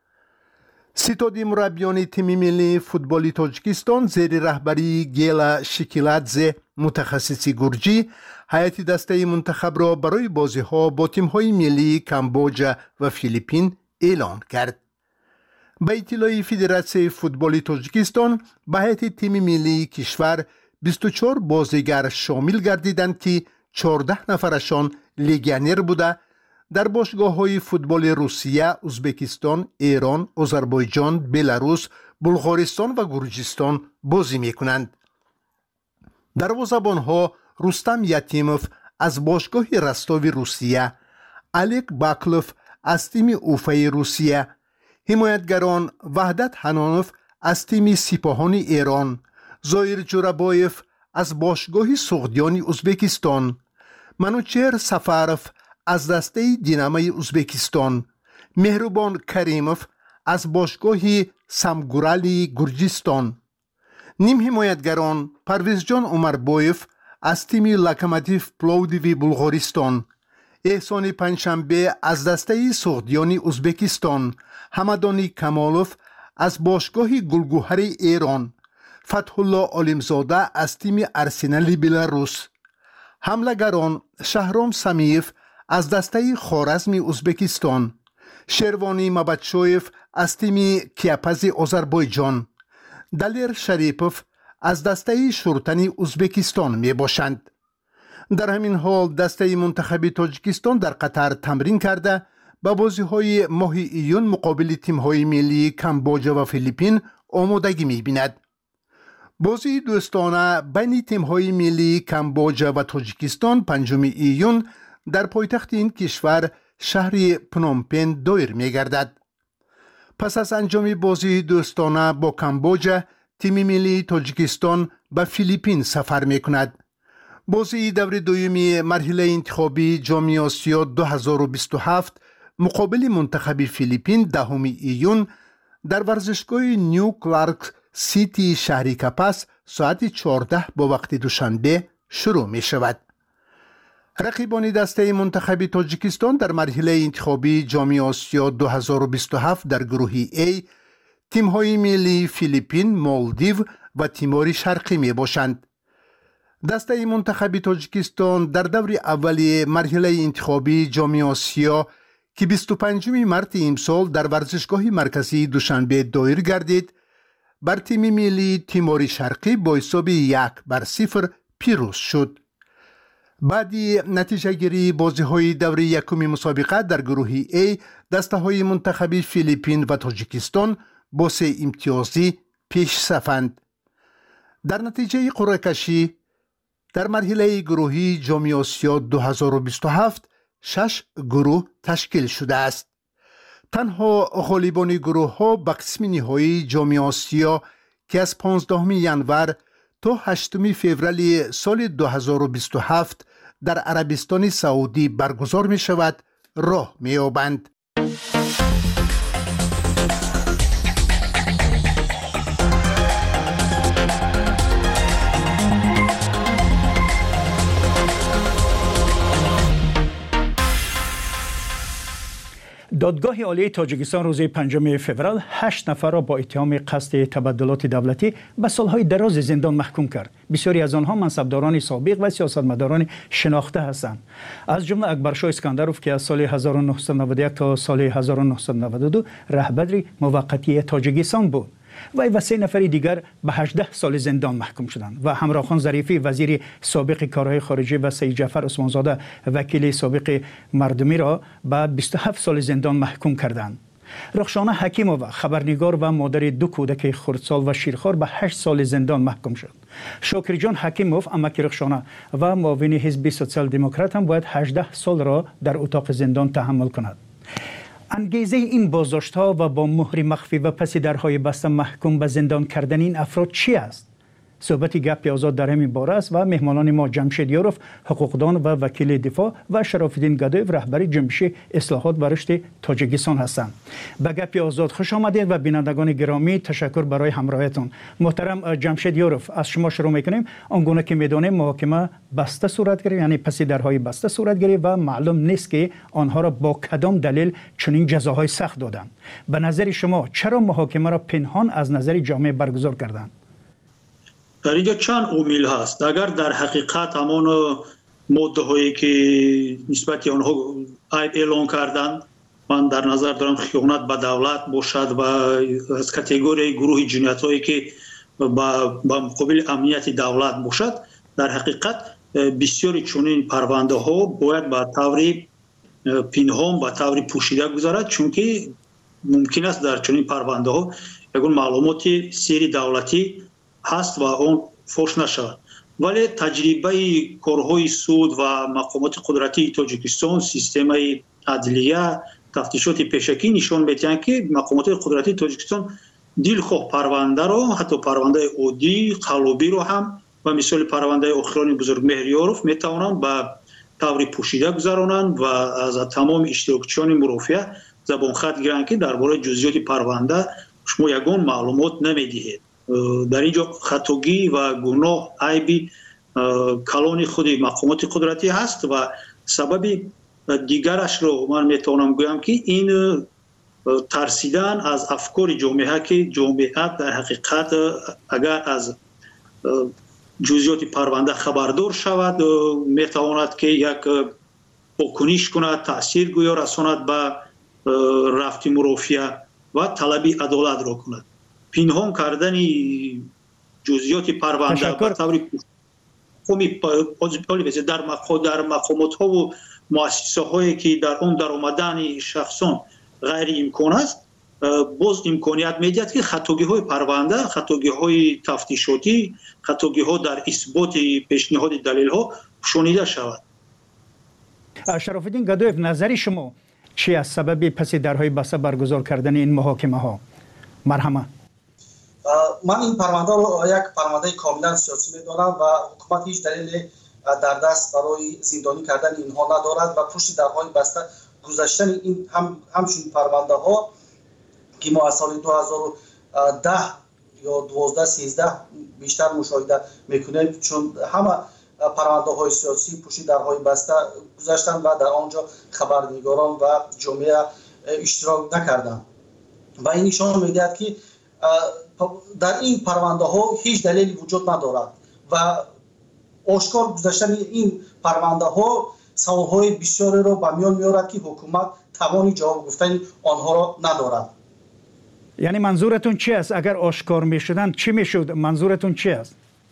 ستاد مربیان تیم ملی فوتبال تاجیکستان زیر رهبری گیلا شکیلادزه متخصص گرجی هیئت دسته منتخب را برای بازی‌ها با تیم‌های ملی کامبوجا و فیلیپین اعلان کرد. به اطلاع فدراسیون فوتبال تاجیکستان به هیئت تیم ملی کشور بیست و چهار بازیگر شامل گردیدند که چهارده نفرشان لیگیونر بوده در باشگاه‌های فوتبال روسیه، ازبکستان، ایران، آذربایجان، بلاروس، بلغارستان و گرجستان بازی می‌کنند. دروازه‌بان‌ها رستم یتیموف از باشگاه رستاو روسیه، الک باکلوف از تیم اوفای روسیه، حمایتگران وحدت حنانوف از تیم سپاهان ایران، زایر جورابایف از باشگاه سغدیان ازبکستان، منوچهر سفرف از دسته دینامای ازبکستان، مهربان کریموف از باشگاه سمگورالی گرجستان، نیم حمایتگران پرویزجان عمربایف از تیم لوکوموتیو پلویوی بلغارستان، احسان پنجشنبه از دسته سغدیان ازبکستان، حمدانی کمالوف از باشگاه گلگوهر ایران، فتح الله عالمزاده از تیم ارسنال بلاروس، حملهگران شهرام سمیف از دسته خوارزم ازبکستان، شروانی مبدشویف از تیم کیاپز آذربایجان، دلیر شریپوف از دسته شورتنی ازبکستان می باشند. در همین حال دسته منتخب تاجیکستان در قطر تمرین کرده به بازی های ماه ایون مقابل تیم های ملی کامبوجا و فیلیپین آمادگی می بیند. بازی دوستانه بین تیم های ملی کامبوجا و تاجیکستان پنجم ایون در پایتخت این کشور شهر پنومپن دایر می گردد. پس از انجام بازی دوستانه با کامبوجا، تیم ملی تاجیکستان به فیلیپین سفر می کند. بازی دور دومی مرحله انتخابی جام آسیا دو هزار و بیست و هفت مقابل منتخب فیلیپین دهم ایون در ورزشگاه نیو کلارک سیتی شهر کاپاس ساعت چهارده با وقت دوشنبه شروع می شود. رقیبان دسته منتخب تاجیکستان در مرحله انتخابی جام آسیا دو هزار و بیست و هفت در گروه A تیم های ملی فیلیپین، مالدیو و تیمور شرقی می باشند. دسته منتخب تاجیکستان در دور اولی مرحله انتخابی جام آسیا که بیست و پنجم مارس امسال در ورزشگاه مرکزی دوشنبه دایر گردید، بر تیم ملی تیمور شرقی با حساب یک بر صفر پیروز شد. بعدی نتیجه گیری بازی های دور یکم مسابقه در گروه A دسته های منتخب فیلیپین و تاجیکستان با سه امتیازی پیش صفند. در نتیجه قرعه کشی در مرحله گروهی جام آسیا دو هزار و بیست و هفت شش گروه تشکیل شده است. تنها غالبان گروه ها به قسم نهایی جام آسیا که از پانزدهم ژانویه تا هشتم فوریه سال دو هزار و بیست و هفت در عربستان سعودی برگزار می شود راه می یابند. دادگاه عالی تاجیکستان روز پنجم فوریه هشت نفر را با اتهام قصد تبدلات دولتی به سالهای دراز زندان محکوم کرد. بسیاری از آنها منصبداران سابق و سیاستمداران شناخته هستند. از جمله اکبرشاه اسکندروف که از سال هزار و نهصد و نود و یک تا سال هزار و نهصد و نود و دو رهبر موقتی تاجیکستان بود. وی و سه نفر دیگر به هجده سال زندان محکوم شدند و همراهخان ظریفی وزیر سابق کارهای خارجه و سید جعفر عثمانزاده وکیل سابق مردمی را به بیست و هفت سال زندان محکوم کردند. رخشانه حکیمووا خبرنگار و مادر دو کودک خردسال و شیرخوار به هشت سال زندان محکوم شد. شاکرجان حکیموف امک رخشانه و معاون حزب سوسیال دموکرات هم باید هجده سال را در اتاق زندان تحمل کند. انگیزه این بازداشت‌ها و با مهر مخفی و پس درهای بسته محکوم به زندان کردن این افراد چی است؟ صحبت گپ آزاد در همین باره است و مهمانان ما جمشید یاروف حقوقدان و وکیل دفاع و شراف‌الدین گدایف رهبر جنبش اصلاحات و رشد تاجیکستان هستند. به گپ آزاد خوش آمدید و بینندگان گرامی تشکر برای همراهیتون. محترم جمشید یاروف، از شما شروع می‌کنیم. آنگونه که می‌دانیم محاکمه بسته صورت گرفت، یعنی پس درهای بسته صورت گرفت و معلوم نیست که آنها را با کدام دلیل چنین جزاهای سخت دادند. به نظر شما چرا محاکمه را پنهان از نظر جامعه برگزار کردند؟ در اینجا چند عامل هست. اگر در حقیقت همان ماده هایی که نسبت آنها اعلان کردند، من در نظر دارم خیانت به دولت باشد و از کاتگوری گروه جنایت هایی که با مقابل امنیت دولت باشد، در حقیقت بسیاری چنین پرونده ها باید به طور پنهان به طور پوشیده گذارد، چون که ممکن است در چنین پرونده ها یگان معلومات سری دولتی هست و اون فوش نشود. ولی تجربه کارهای سود و مقامات قدرتی تاجیکستان، سیستم عدلیه، تفتیشات پیشکی نشان می‌دهند که مقامات قدرتی تاجیکستان دلخواه پرونده رو، حتی پرونده عادی قلبی رو هم و مثال پرونده اخران بزرگ مهریاروف میتوانند به طور پوشیده گذرانند و از تمام اشتراکچیان مرافعه زبان خط گیرند که درباره جزئیات پرونده شما یگان معلومات نمیدهید. در اینجا خطاگی و گناه عیبی کلان خود مقامات قدرتی هست و سبب دیگرش رو من میتونم گویم که این ترسیدن از افکار جامعه که جامعه در حقیقت اگر از جزئیات پرونده خبردار شود میتواند که یک واکنش کند، تاثیر گویا رساند به رفت مرافعه و طلب عدالت را کند. پنهان کردن جزئیات پرونده به طور قومی در در مقامات ها و مؤسسه هایی که در اون در آمدن شخصان غیر امکان است، باز امکانیت میدهد که خطاگی های پرونده، خطاگی های تفتیشاتی، خطاگی ها در اثبات پیشنهاد دلیل ها شنیده شود. شرافالدین گدایف، نظر شما چی از سبب پس درهای بسته برگزار کردن این محاکمه ها؟ مرحمه. من این پرونده رو یک پرونده کاملا سیاسی میدانم و حکومت هیچ دلیل در دست برای زندانی کردن اینها ندارد و پشت درهای بسته گذاشتن این هم همچون پرونده ها که ما از سال دو هزار و ده یا دوازده سیزده بیشتر مشاهده میکنیم، چون همه پرونده های سیاسی پشت درهای بسته گذاشتن و در آنجا خبرنگاران و جامعه اشتراک نکردند و این نشان میدهد که در این پرونده ها هیچ دلیلی وجود ندارد و آشکار گذاشتن این پرونده ها سوالهای بسیاری را به میان میارد که حکومت توانی جواب گفتن آنها را ندارد. یعنی منظورتون چی است؟ اگر آشکار میشدن چی میشد؟ منظورتون چی است؟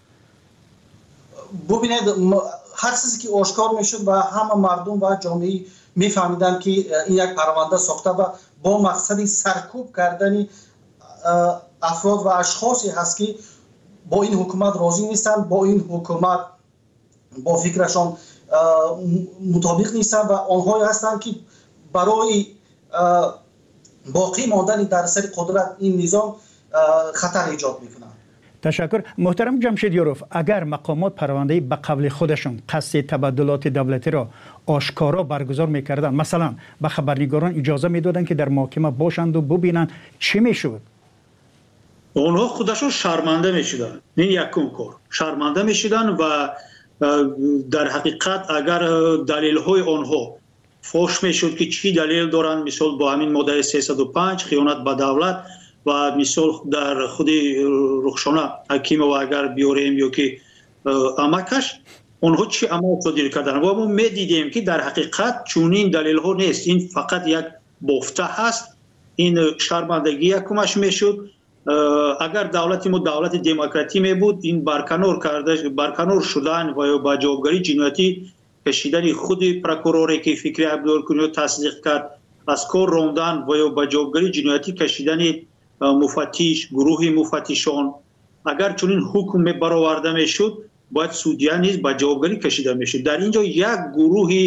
ببینید، هر چیزی که آشکار میشد و همه مردم و جامعه میفهمیدن که این یک پرونده ساخته و با مقصد سرکوب کردن افراد و اشخاصی هست که با این حکومت راضی نیستند، با این حکومت با فکرشان مطابق نیستند و آنهایی هستند که برای باقی ماندن در سر قدرت این نظام خطر ایجاد میکنند. تشکر. محترم جمشیدیاروف، اگر مقامات پرونده به قبل خودشون قصد تبادلات دولتی را آشکارا برگزار میکردن، مثلا به خبرنگاران اجازه میدادن که در محاکمه باشند و ببینن، چی میشد؟ اونها خودشون شرمنده میشدن. این یکم کار شرمنده میشدن و در حقیقت اگر دلیل های آنها فوش میشد که چی دلیل دارن، مثال با همین ماده سیصد و پنج خیانت به دولت و مثال در خود رخشانه حکیم و اگر بیاریم یا که امکش اونها چی عمل صادر کردن و ما میدیدیم که در حقیقت چونین دلیل ها نیست، این فقط یک بافته هست. این شرمندگی یکمش میشد. اگر دولت ما دولت دموکراتی می بود، این برکنار کرده برکنار شدن و یا با جوابگری جنایتی کشیدن خود پروکوروری که فکری عبدالکنی تصدیق کرد از کار راندن و یا با جوابگری جنایتی کشیدن مفتش، گروه مفتشان، اگر چنین حکم برآورده میشد باید سودیان نیز با جوابگری کشیده میشد. در اینجا یک گروه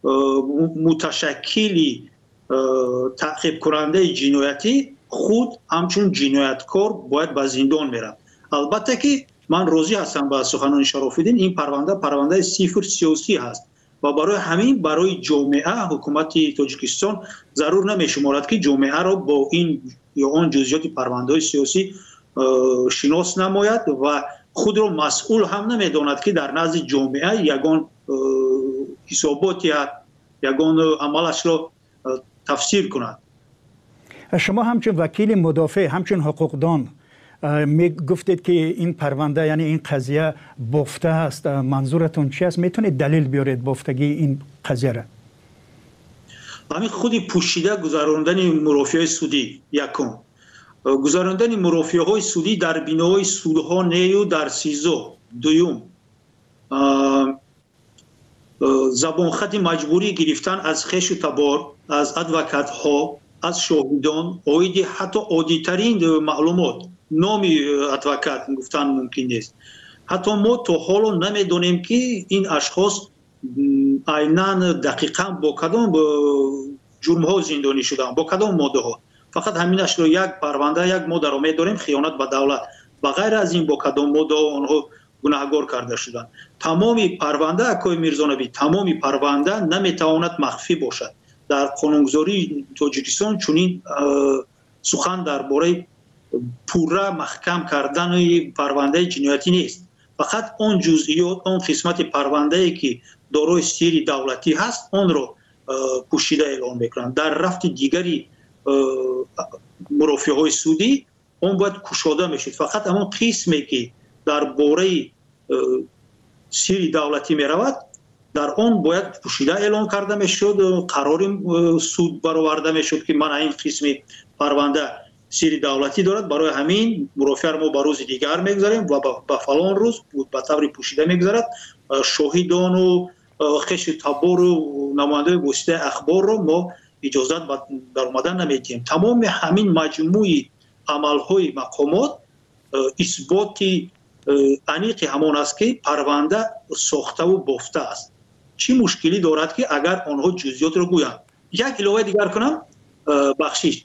متشکلی تعقیب کننده جنایتی خود همچون جنایتکار باید به زندان میرم. البته که من راضی هستم با سخنان شرافالدین، این پرونده پرونده صفر سیاسی هست و برای همین برای جامعه حکومت تاجیکستان ضرور نمیشمارد که جامعه را با این یا آن جزئیات پرونده سیاسی شناس نماید و خود را مسئول هم نمیداند که در نزد جامعه یگان حسابات یا یگان عملش را تفسیر کند. شما همچون وکیل مدافع، همچون حقوقدان می گفتید که این پرونده یعنی این قضیه بافته است، منظورتون چی است؟ میتونید دلیل بیارید بافتگی این قضیه را؟ همین خودی پوشیده گذراندن مرافعه سودی یکم، گذراندن مرافعه های سودی در بینای سودها نیو در سیزو دویم، زبان خط مجبوری گرفتن از خش و تبار از ادوکات ها، از شاهدان، اویدی حتی عادی‌ترین معلومات نامی ادوکات گفتن ممکن نیست. حتی ما تا حالا نمیدونیم که این اشخاص عیناً دقیقاً با کدام جرم ها زندانی شدن، با کدام ماده ها. فقط همینش رو یک پرونده یک ما درآمد داریم خیانت به دولت و غیر از این با کدام مدعا آنها گناهگار کرده شدند. تمام پرونده اکوی میرزانبی تمام پرونده نمیتواند مخفی باشد. در قانونگذاری تاجیکستان چنین سخن درباره پوره محکم کردن پرونده جنایتی نیست. فقط اون جزئیات اون قسمت پرونده ای که دارای سیر دولتی هست اون رو پوشیده اعلام میکنند. در رفت دیگری مرافعه های سودی اون باید کشاده میشد. فقط همون قسمی که در باره سیر دولتی میرود در اون باید پوشیده اعلام کرده میشد، قرار سود برآورده میشد که من این قسم پرونده سیر دولتی دارد، برای همین مرافعه ما به روز دیگر میگذاریم و به فلان روز به طور پوشیده میگذارد. شاهدان و خش تبار و نماینده واسطه اخبار رو ما اجازت در اومدن نمیدیم. تمام همین مجموعی عملهای مقامات اثبات انیق همان است که پرونده ساخته و بافته است. چی مشکلی دارد که اگر آنها جزئیات رو گویند؟ یک علاوه دیگر کنم، بخشش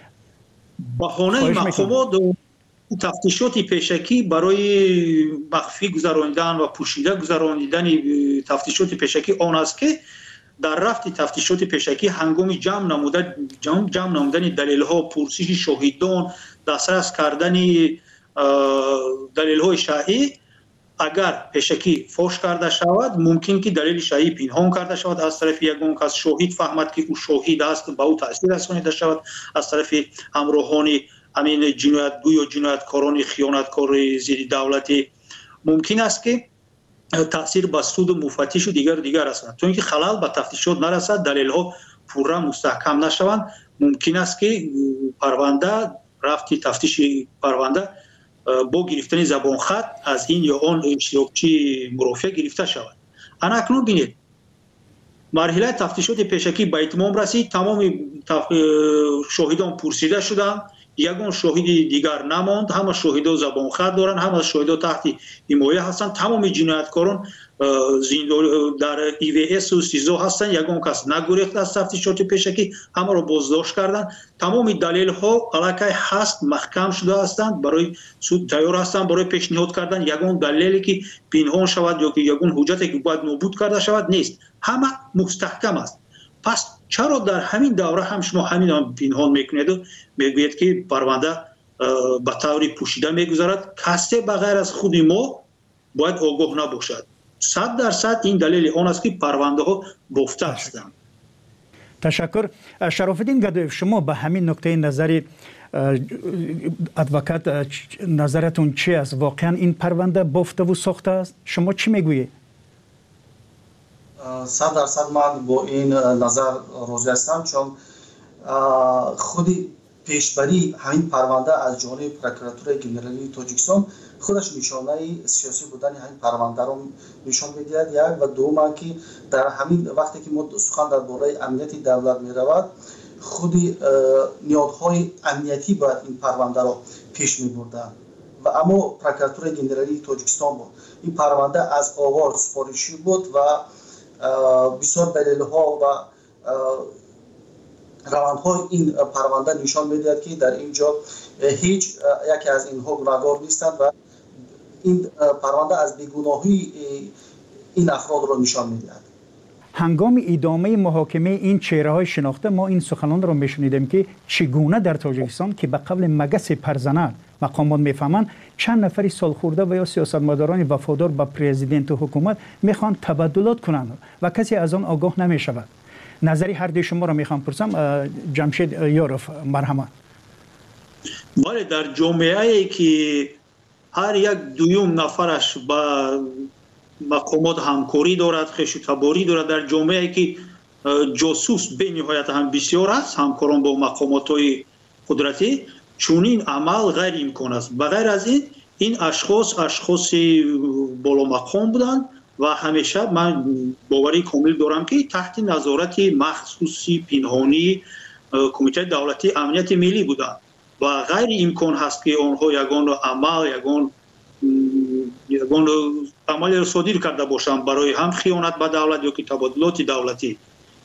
بهانه مقامات تفتیشات پیشکی برای مخفی گذراندن و پوشیده گذراندن تفتیشات پیشکی آن است که در رفت تفتیشات پیشکی هنگام جمع نمودن جمع, جمع نمودن دلیل ها، پرسش شاهدان، دسترس کردن دلیل های شایع اگر پیشکی فاش کرده شود ممکن که دلیل شایع پنهان کرده شود از طرف یگان کس، شاهد فهمد که او شاهد است به او تاثیر رسانیده شود از طرف همراهان همین جنایتگو یا جنایتکاران خیانتکار زیر دولتی، ممکن است که تاثیر به سود و مفتش و دیگر دیگر رساند. چون که خلل به تفتیشات نرسد، دلیل ها پورا مستحکم نشوند، ممکن است که پرونده رفتی تفتیش پرونده با گرفتن زبان خط از این یا آن اشتراکچی مرافع گرفته شود. انا اکنون بینید مرحله تفتیشات پیشکی به اتمام رسید، تمام شاهدان پرسیده شدند، یگان شاهد دیگر نماند، همه شاهدا زبان خط دارند، همه شاهدا تحت حمایه هستند، تمام جنایتکاران در ای وی اس و سیزو هستند، یگان کس نگریخت از تفتیشات پیشکی، همه را بازداشت کردند. تمام دلیل ها علاقه هست محکم شده هستند، برای سود تیار هستند برای پیشنهاد کردن یگان دلیلی که پنهان شود یا که یگان حجتی که باید نابود کرده شود نیست، همه مستحکم است. پس چرا در همین دوره هم شما همین هم پنهان میکنید و میگوید که پرونده به طور پوشیده میگذارد؟ کسی بغیر از خود ما باید آگاه نباشد. صد درصد این دلیل آن است که پرونده ها بافته هستند. تشکر. شرافالدین گدایف، شما به همین نکته نظر ادوکات نظرتون چی است؟ واقعا این پرونده بافته و ساخته است؟ شما چی میگویید؟ صد درصد من با این نظر راضی هستم، چون خودی پیشبری همین پرونده از جانب پروکراتور گنرالی تاجیکستان خودش نشانه سیاسی بودن همین پرونده رو نشان میدهد. یک و دوم که در همین وقتی که ما سخن درباره امنیت دولت میرود، خودی نیازهای امنیتی باید این پرونده رو پیش میبردن و اما پروکراتور گنرالی تاجیکستان بود. این پرونده از آغاز سفارشی بود و بسیار دلیل ها و روندهای این پرونده نشان میدهد که در اینجا هیچ یکی از اینها گناهکار نیستند و این پرونده از بیگناهی این افراد را نشان میدهد. هنگام ادامه محاکمه این چهره های شناخته ما این سخنان را میشنیدیم که چگونه در تاجیکستان که به قبل مگس پرزنر مقامات میفهمند چند نفری سالخورده و یا سیاستمداران وفادار به پرزیدنت و حکومت میخوان تبادلات کنند و کسی از آن آگاه نمیشود. نظری هر دوی شما را میخوام پرسم. جمشید یاروف، مرحمت. بله، در جامعه ای که هر یک دویم نفرش با مقامات همکاری دارد، خش تباری دارد، در جامعه ای که جاسوس به نهایت هم بسیار است، همکاران با مقامات های قدرتی، چون این عمل غیر امکان است. بغیر از این این اشخاص اشخاص بالا مقام بودند و همیشه من باوری کامل دارم که تحت نظارت مخصوصی پنهانی کمیته دولتی امنیت ملی بودند و غیر امکان هست که آنها یگان عمل یگان یگان عمل را صادر کرده باشند برای هم خیانت به دولت یا که تبادلات دولتی.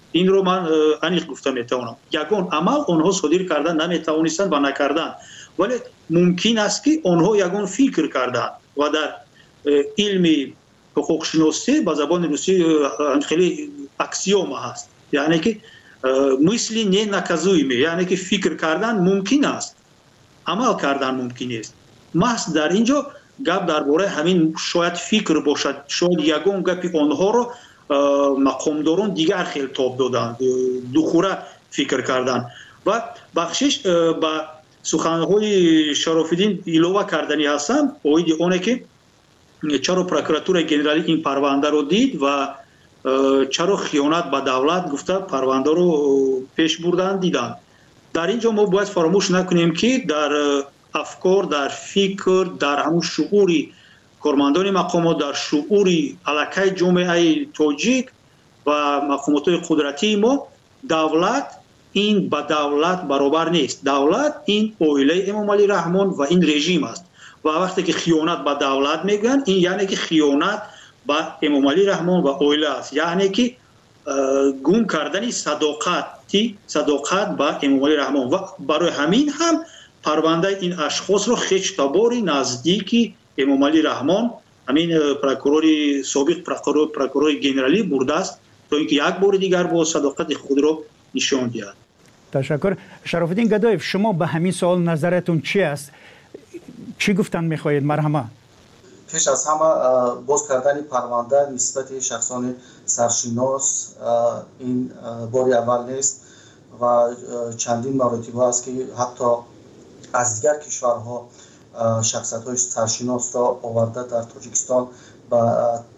این رو من انیق گفتم میتونم یگان عمل آنها صادر کردن نمیتوانستند و نکردند ولی ممکن است که آنها یگان فکر کردند و در علم حقوق شناسی با زبان روسی خیلی اکسیوم هست یعنی که مثل نه نکازویمه یعنی که فکر کردن ممکن است عمل کردن ممکن است محض در اینجا گپ درباره همین شاید فکر باشد شاید یگان گپ آنها رو مقامداران دیگر خیلی تاب دادن دوخوره فکر کردن و بخشش با سخنهای شرافالدین ایلوه کردنی هستم اوید اونه که چرا پروکراتور گنرالی این پرونده رو دید و چرا خیانت به دولت گفته پرونده رو پیش بردن دیدن در اینجا ما باید فراموش نکنیم که در افکار در فکر در همون شعوری کارمندان مقامات در شعوری علاقه جامعه تاجیک و مقامات قدرتی ما دولت این با دولت برابر نیست دولت این اویله امام علی رحمان و این رژیم است و وقتی که خیانت به دولت میگن این یعنی که خیانت به امام علی رحمان و اویله است یعنی که گم کردن صداقتی صداقت به امام علی رحمان و برای همین هم پرونده این اشخاص رو خیش تباری نزدیکی امام علی رحمان همین پروکورور سابق پروکورور پروکورور گنرالی برده است تا اینکه یک بار دیگر با صداقت خود رو نشان دهد. تشکر. شرافالدین گدایف شما به همین سوال نظرتون چی است؟ چی گفتن میخواهید؟ مرحمه. پیش از همه باز کردن پرونده نسبت شخصان سرشناس این باری اول نیست و چندین مراتب است که حتی از دیگر کشورها شخصیت‌های سرشناس را آورده در تاجیکستان و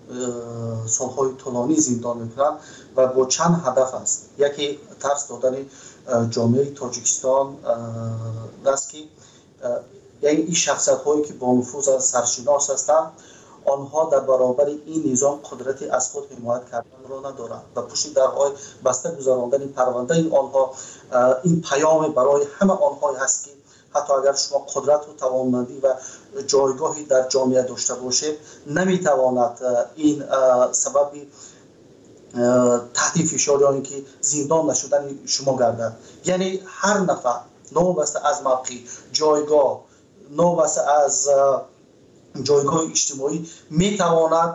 سالهای طولانی زندان می‌کنند و با چند هدف است. یکی ترس دادن جامعه تاجیکستان است که یعنی این شخصیت‌هایی که با نفوذ سرشناس هستند آنها در برابر این نظام قدرتی از خود حمایت کردن را ندارند و پشت درهای بسته گذراندن پرونده این آنها این پیام برای همه آنها هست که حتی اگر شما قدرت و توانمندی و جایگاهی در جامعه داشته باشید نمیتواند این سبب تحت فشار یا اینکه زندان نشدن شما گردد. یعنی هر نفر نوبسته از موقع جایگاه نوبسته از جایگاه اجتماعی میتواند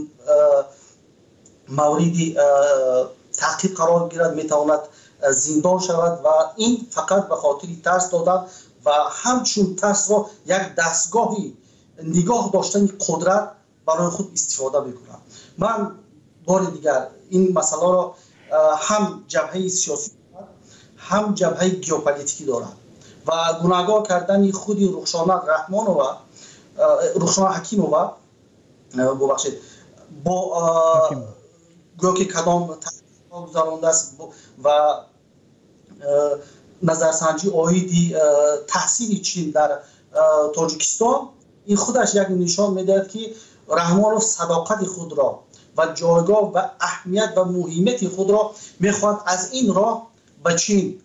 موردی تعقیب قرار گیرد میتواند زندان شود و این فقط به خاطر ترس دادن و همچون ترس را یک دستگاهی نگاه داشتن قدرت برای خود استفاده میکنند. من بار دیگر این مسئله را هم جبهه سیاسی هم جبهه ژئوپلیتیکی دارم و گناهگار کردن خود رخشانه رحمان و رخشانه حکیم و ببخشید با گویا که کدام گذرانده است و نظرسنجی آیدی تحصیل چین در تاجیکستان این خودش یک نشان میدهد که رحمانوف صداقت خود را و جایگاه و اهمیت و مهمیت خود را میخواد از این راه به چین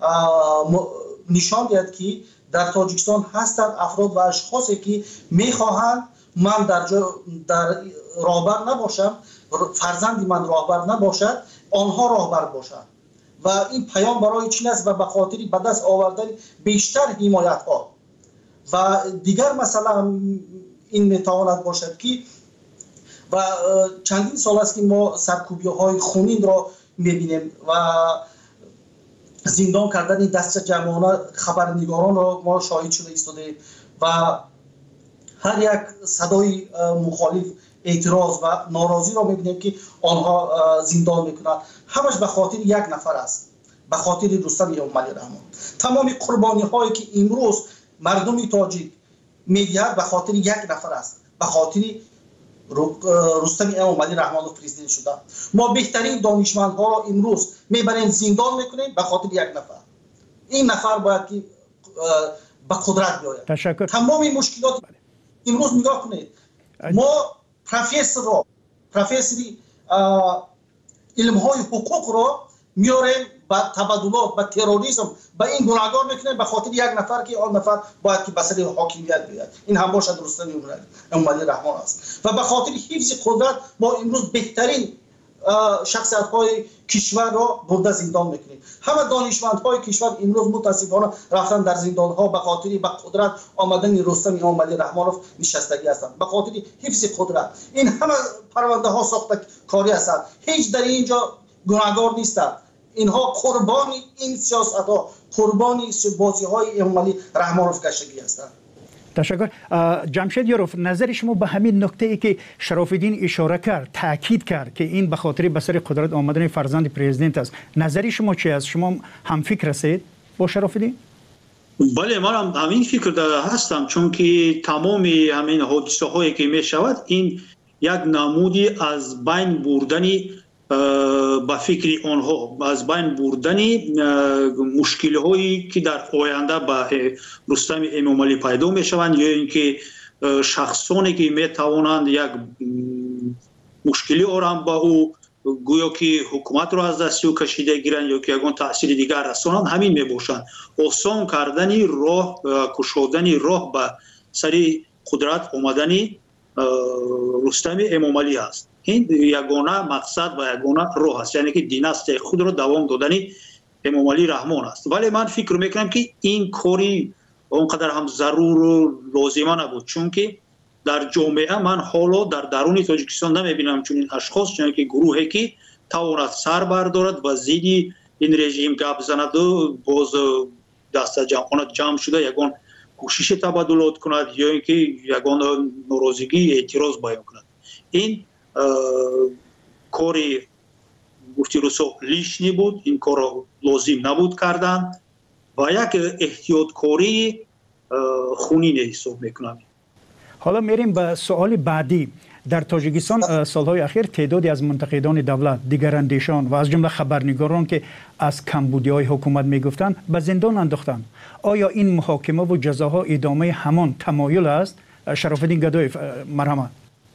نشان دهد که در تاجیکستان هستند افراد و اشخاصی که میخواهند من در در راهبر نباشم فرزندی من راهبر نباشد آنها راهبر باشند و این پیام برای چین است و به خاطر به دست آوردن بیشتر حمایت ها و دیگر مثلا این میتواند باشد که و چندین سال است که ما سرکوبی های خونین را میبینیم و زندان کردن دست جمعانه خبرنگاران را ما شاهد شده ایستاده و هر یک صدای مخالف اعتراض و ناراضی را میبینیم که آنها زندان میکنند همش به خاطر یک نفر است به خاطر رستم امام علی رحمان. تمام قربانی هایی که امروز مردم تاجیک میدهد به خاطر یک نفر است به خاطر رستم امام علی رحمان پرزیدنت شدن. ما بهترین دانشمندها را امروز میبریم زندان میکنیم به خاطر یک نفر. این نفر باید که به قدرت بیاید. تشکر. تمام این مشکلات امروز نگاه کنید ما پروفسور را پروفسوری علم های حقوق را میاریم با تبادلات با تروریسم با این گناهگار میکنیم به خاطر یک نفر که آن نفر باید که به سر حاکمیت بیاد. این هم باشد رستم امام علی رحمان است و به خاطر حفظ قدرت ما امروز بهترین شخصیت های کشور را برده زندان میکنید. همه دانشمندهای کشور امروز متاسفانه رفتن در زندان ها به خاطر به قدرت آمدن رستم امامعلی رحمانوف نشستگی هستند، به خاطر حفظ قدرت. این همه پرونده ها ساخته کاری هستند، هیچ در اینجا گناهکار نیستند. اینها قربان این سیاست ها، قربان بازی های امامعلی رحمانوف گشتگی هستند. تشکر. جمشید یاروف، نظر شما به همین نکته ای که شراف‌الدین اشاره کرد، تاکید کرد که این به خاطر به سر قدرت آمدن فرزند پرزیدنت است، نظر شما چی است؟ شما هم فکر هستید با شراف‌الدین؟ بله، من هم همین فکر هستم، چون که تمام همین حادثه هایی که می شود این یک نمودی از بین بردنی با فکر آنها، از بین بردنی مشکل هایی که در آینده با رستم امامعلی پیدا می شوند، یا اینکه شخصانی که می توانند یک مشکلی آرام با او گویا که حکومت را از دست او کشیده گیرند یا که یگان تاثیر دیگر رسانند، همین می باشند. آسان کردنی راه، کشودنی راه به سر قدرت آمدنی رستم امامعلی است. این یگانه مقصد و یگانه راه است، یعنی که دیناستی خود را دوام دادنی امامعلی رحمان است. ولی من فکر میکنم که این کاری اونقدر هم ضرور و لازمه نبود، چون که در جامعه من حالا در درون تاجیکستان نمیبینم چون این اشخاص، چون که گروهی که تواند سر بردارد و زیدی این رژیم گپ بزند و باز دست جمع جمع شده یگان کوشش تبادلات کند یا اینکه یگان ناراضگی اعتراض بیان کند. این کاری گفتی روسو لیشنی بود، این کار را لازم نبود کردن و یک احتیاطکاری خونین حساب میکنم. حالا میریم به سوال بعدی. در تاجیکستان سالهای اخیر تعدادی از منتقدان دولت، دیگراندیشان و از جمله خبرنگاران که از کمبودی‌های حکومت میگفتند به زندان انداختند. آیا این محاکمه و جزاها ادامه همان تمایل است؟ شراف‌الدین گدایف، مرحمت.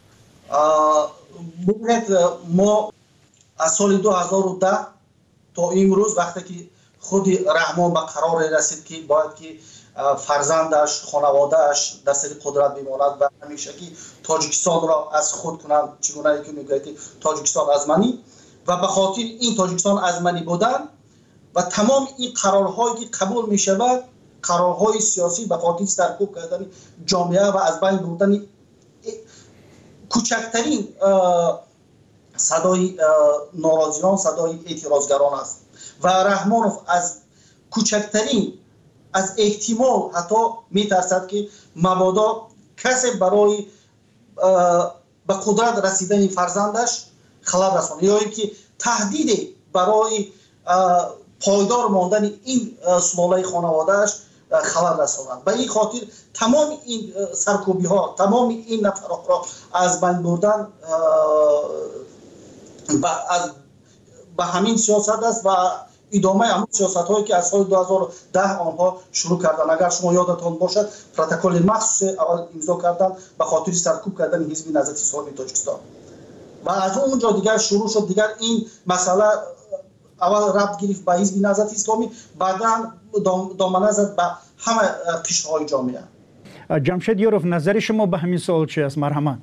ببینید، ما از سال دو هزار و ده تا امروز وقتی که خود رحمان به قرار رسید که باید که فرزندش، خانوادهش در سر قدرت بماند و همیشه که تاجیکستان را از خود کنند، چگونه که میگه که تاجیکستان از منی، و به خاطر این تاجیکستان از منی بودن و تمام این قرارهایی که قبول می شود، قرارهای سیاسی به خاطر سرکوب کردن جامعه و از بین بردن کوچکترین صدای ناراضیان، صدای اعتراضگران است و رحمانوف از کوچکترین از احتمال حتی میترسد که مبادا کسی برای به قدرت رسیدن فرزندش خلل رساند یا اینکه تهدید برای پایدار ماندن این سلاله خانوادهش خلل رساند. به این خاطر تمام این سرکوبی ها، تمام این نفرات را از بین بردن به همین سیاست است و ادامه همون سیاست هایی که از سال دو هزار و ده آنها شروع کردن. اگر شما یادتان باشد پروتکل مخصوص اول امضا کردن به خاطر سرکوب کردن حزب نهضت اسلامی تاجیکستان و از اونجا دیگر شروع شد. دیگر این مسئله اول ربط گرفت به حزب نهضت اسلامی، بعدا دامنه زد به همه قشرهای جامعه. جمشید یاروف، نظر شما به همین سوال چی است؟ مرحمت.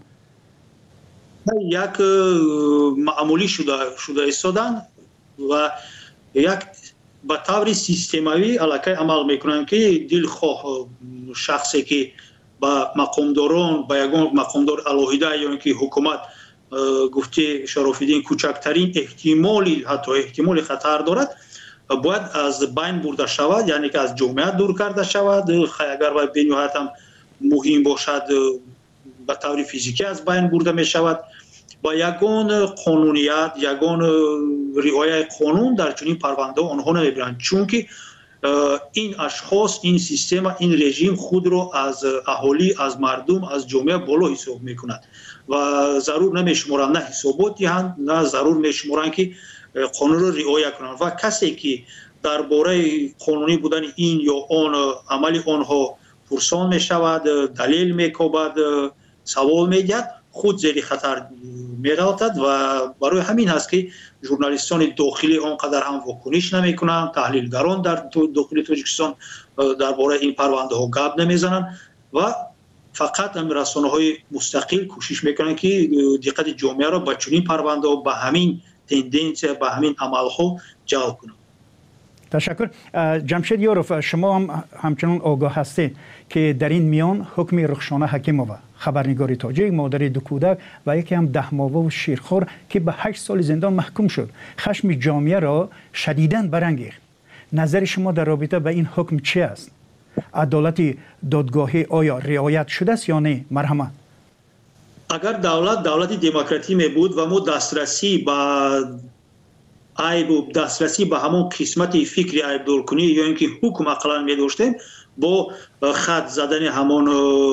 یک معمولی شده شده ایستادن و یک به طور سیستماوی علاقه عمل میکنن که دلخواه شخصی که با مقامداران، با یگان مقامدار الهیده یا اینکه حکومت گفته شراف‌الدین کوچکترین احتمالی حتی احتمال خطر دارد باید از بین برده شود، یعنی که از جامعه دور کرده شود. اگر باید به نهایت هم مهم باشد به طور فیزیکی از بین برده می شود. با یگان قانونیت، یگان رعایت قانون در چنین پرونده آنها نمیبرند، چون که این اشخاص، این سیستم، این رژیم خود را از اهالی، از مردم، از جامعه بالا حساب میکند و ضرور نمیشمارند نه حسابات دهند، نه ضرور میشمارند که قانون را رعایت کنند و کسی که درباره قانونی بودن این یا آن عمل آنها پرسان می شود، دلیل میکوبد، سوال میگد، خود زیر خطر میراتد و برای همین هست که ژورنالیستان داخلی آنقدر هم واکنش نمیکنند، تحلیلگران در داخل تاجیکستان درباره این پرونده ها گپ نمیزنند و فقط هم رسانه های مستقل کوشش میکنند که دقت جامعه را به چنین پرونده ها به همین تندنس به همین عملها جلب کنم. تشکر. جمشید یوروف، شما هم همچنان آگاه هستید که در این میان حکم رخشانه حکیمووا خبرنگاری تاجیک، مادر دو کودک و یکی هم ده ماهه و شیرخوار که به هشت سال زندان محکوم شد، خشم جامعه را شدیداً برانگیخت. نظر شما در رابطه با این حکم چی است؟ عدالت دادگاهی آیا رعایت شده است یا نه؟ مرحمت. اگر دولت دولت دموکراتی می بود و ما دسترسی به عیب و دسترسی به همون قسمت فکری عیب دور کنی یا اینکه حکم اقلا می داشتیم با خط زدن همون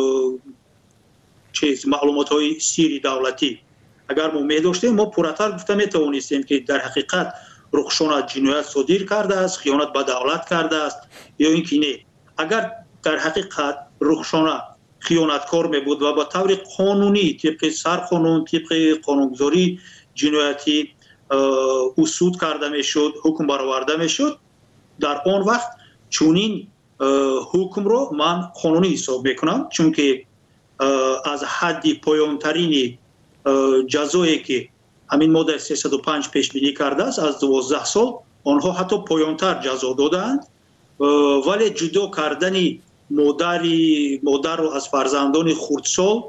چیز معلومات های سیری دولتی اگر ما می داشتیم ما پورتر گفته می توانستیم که در حقیقت رخشانه جنایت صادر کرده است، خیانت به دولت کرده است یا اینکه نه. اگر در حقیقت رخشانه خیانتکار می بود و با طور قانونی طبق سرقانون طبق قانونگذاری جنایتی اصول کرده می شد، حکم برآورده می شد، در آن وقت چونین حکم رو من قانونی حساب می کنم، چون که از حد پایانترین جزایی که همین ماده سیصد و پنج پیش بینی کرده است از دوازده سال آنها حتی پایانتر جزا دادند، ولی جدا کردن مادری مادر رو از فرزندان خردسال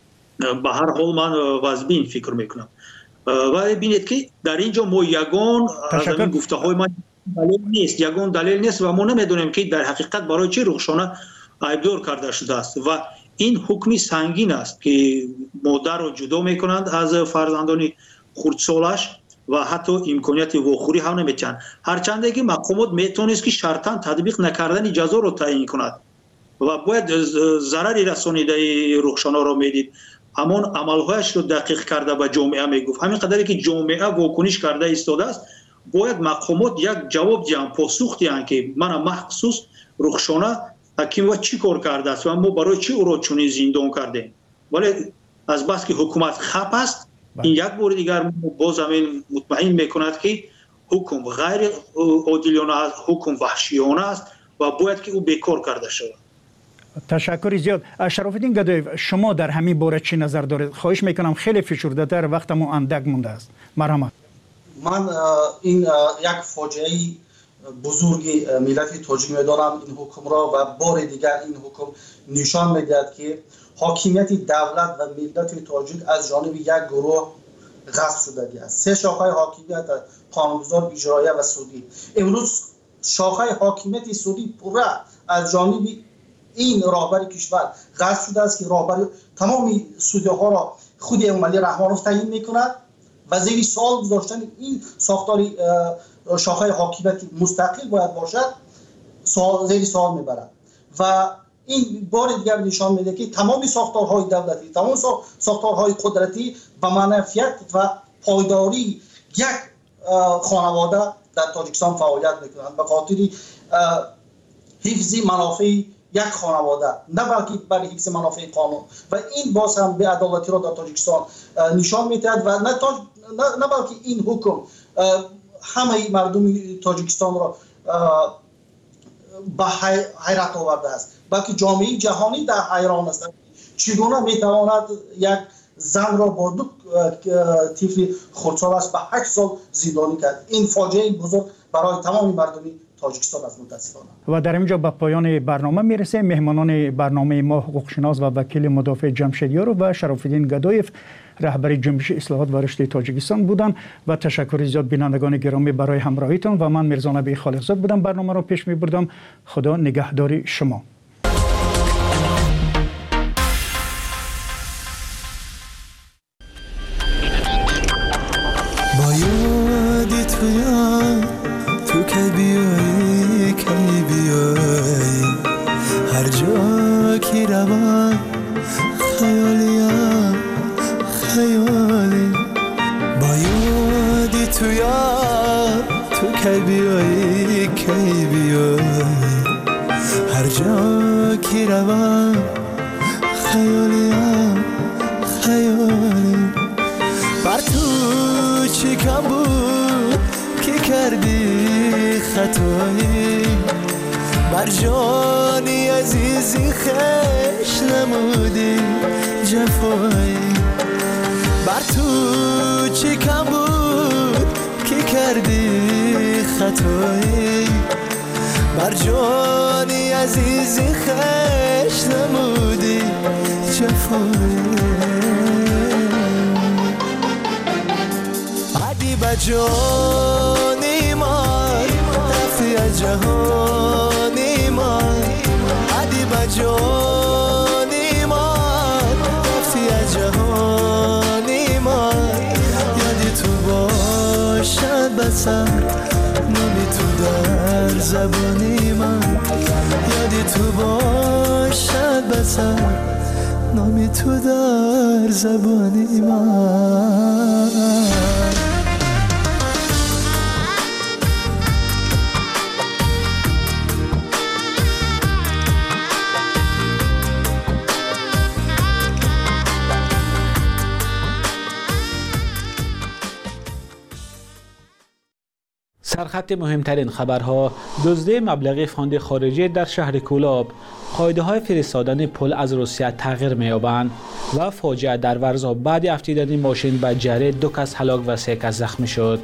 به هر حال من واجبین فکر میکنم. ولی ببینید که در اینجا ما یگان از این گفته های من دلیل نیست، یگان دلیل نیست و ما نمیدونیم که در حقیقت برای چه رخشانه عیبدار کرده شده است و این حکمی سنگین است که مادر رو جدا میکنند از فرزندان خردسالش و حتی امکانیت واخوری هم نمیتن، هرچند که مقامات میتونست که شرطاً تطبیق نکردن جزا رو تعیین کند و باید ضرری رسانیده رخشانه رو میدید، همون عملهایش رو دقیق کرده به جامعه میگفت. همین قدری که جامعه واکنش کرده ایستاده است باید مقامات یک جواب دیان، پاسخ دیان که من مخصوص رخشانه حکیم و چی کار کرده است و ما برای چی او را چنین زندان کردیم. ولی از بس که حکومت خپ است این یک بار دیگر باز همین مطمئن میکند که حکم غیر عادلانه است، حکم وحشیانه است و باید که او بیکار کرده شود. تشکر زیاد. شرافالدین گدایف، شما در همین باره چی نظر دارید؟ خواهش میکنم خیلی فشرده تر، وقتمون اندک مونده است. مرحمت. من این یک فاجعه بزرگ ملت تاجیک میدانم این حکم را و بار دیگر این حکم نشان میدهد که حاکمیت دولت و ملت تاجیک از جانب یک گروه غصب شده است. سه شاخه حاکمیت قانونگذار، اجرایی و سودی. امروز شاخه حاکمیت سودی پوره از جانب این راهبر کشور غصب شده است که راهبر تمام سودی ها را خود عملی رحمانوف تعیین میکند و زیر سوال گذاشتن این ساختار شاخه حاکمیت مستقل باید باشد سوال زیر سوال میبرد و این بار دیگر نشان میده که تمام ساختارهای دولتی، تمام ساختارهای قدرتی به منفعت و پایداری یک خانواده در تاجیکستان فعالیت میکنند به خاطر حفظ منافع یک خانواده، نه بلکه برای حفظ منافع قانون و این باز هم به عدالتی را در تاجیکستان نشان میدهد و نه, تاج... نه... نه بلکه این حکم همه مردم تاجیکستان را به حیرت آورده است، بلکه جامعه جهانی در حیران است چگونه میتواند یک زن را با دو طفل خردسالش به هشت سال زندانی کرد. این فاجعه بزرگ برای تمام مردم تاجیکستان است متاسفانه. و در اینجا به پایان برنامه میرسه. مهمانان برنامه ما حقوقشناس و وکیل مدافع جمشید یوروف و شرافالدین گدایف رهبر جنبش اصلاحات و رشد تاجیکستان بودند و تشکر زیاد بینندگان گرامی برای همراهیتان و من میرزا نبی خالقزاد بودم برنامه را پیش میبردم. خدا نگهدار شما. با یاد تو یا تو که بیایی که بیایی هر جا که روم خیالیم خیالی با یاد تو یا تو که بیایی که بیایی هر جا که روم خیالیم خیالی بر تو چی کم بود که کردی خطایی بر جانی عزیزی خش نمودی جفایی بر تو چی کم بود که کردی خطایی بر جانی عزیزی خش نمودی جفایی عدی با جانی من رفتی از جهانی من عدی با جانی من رفتی از جهانی من یادی تو باشد بسر نامی تو در زبانی من یادی تو باشد بسر نامی تو در زبانی من سرخط مهمترین خبرها: دزدی مبلغ فاند خارجی در شهر کولاب، قاعده های فرستادن پول از روسیه تغییر می‌یابند و فاجعه در ورزا بعد افتیدن ماشین به جره دو کس هلاک و سه کس زخمی شد.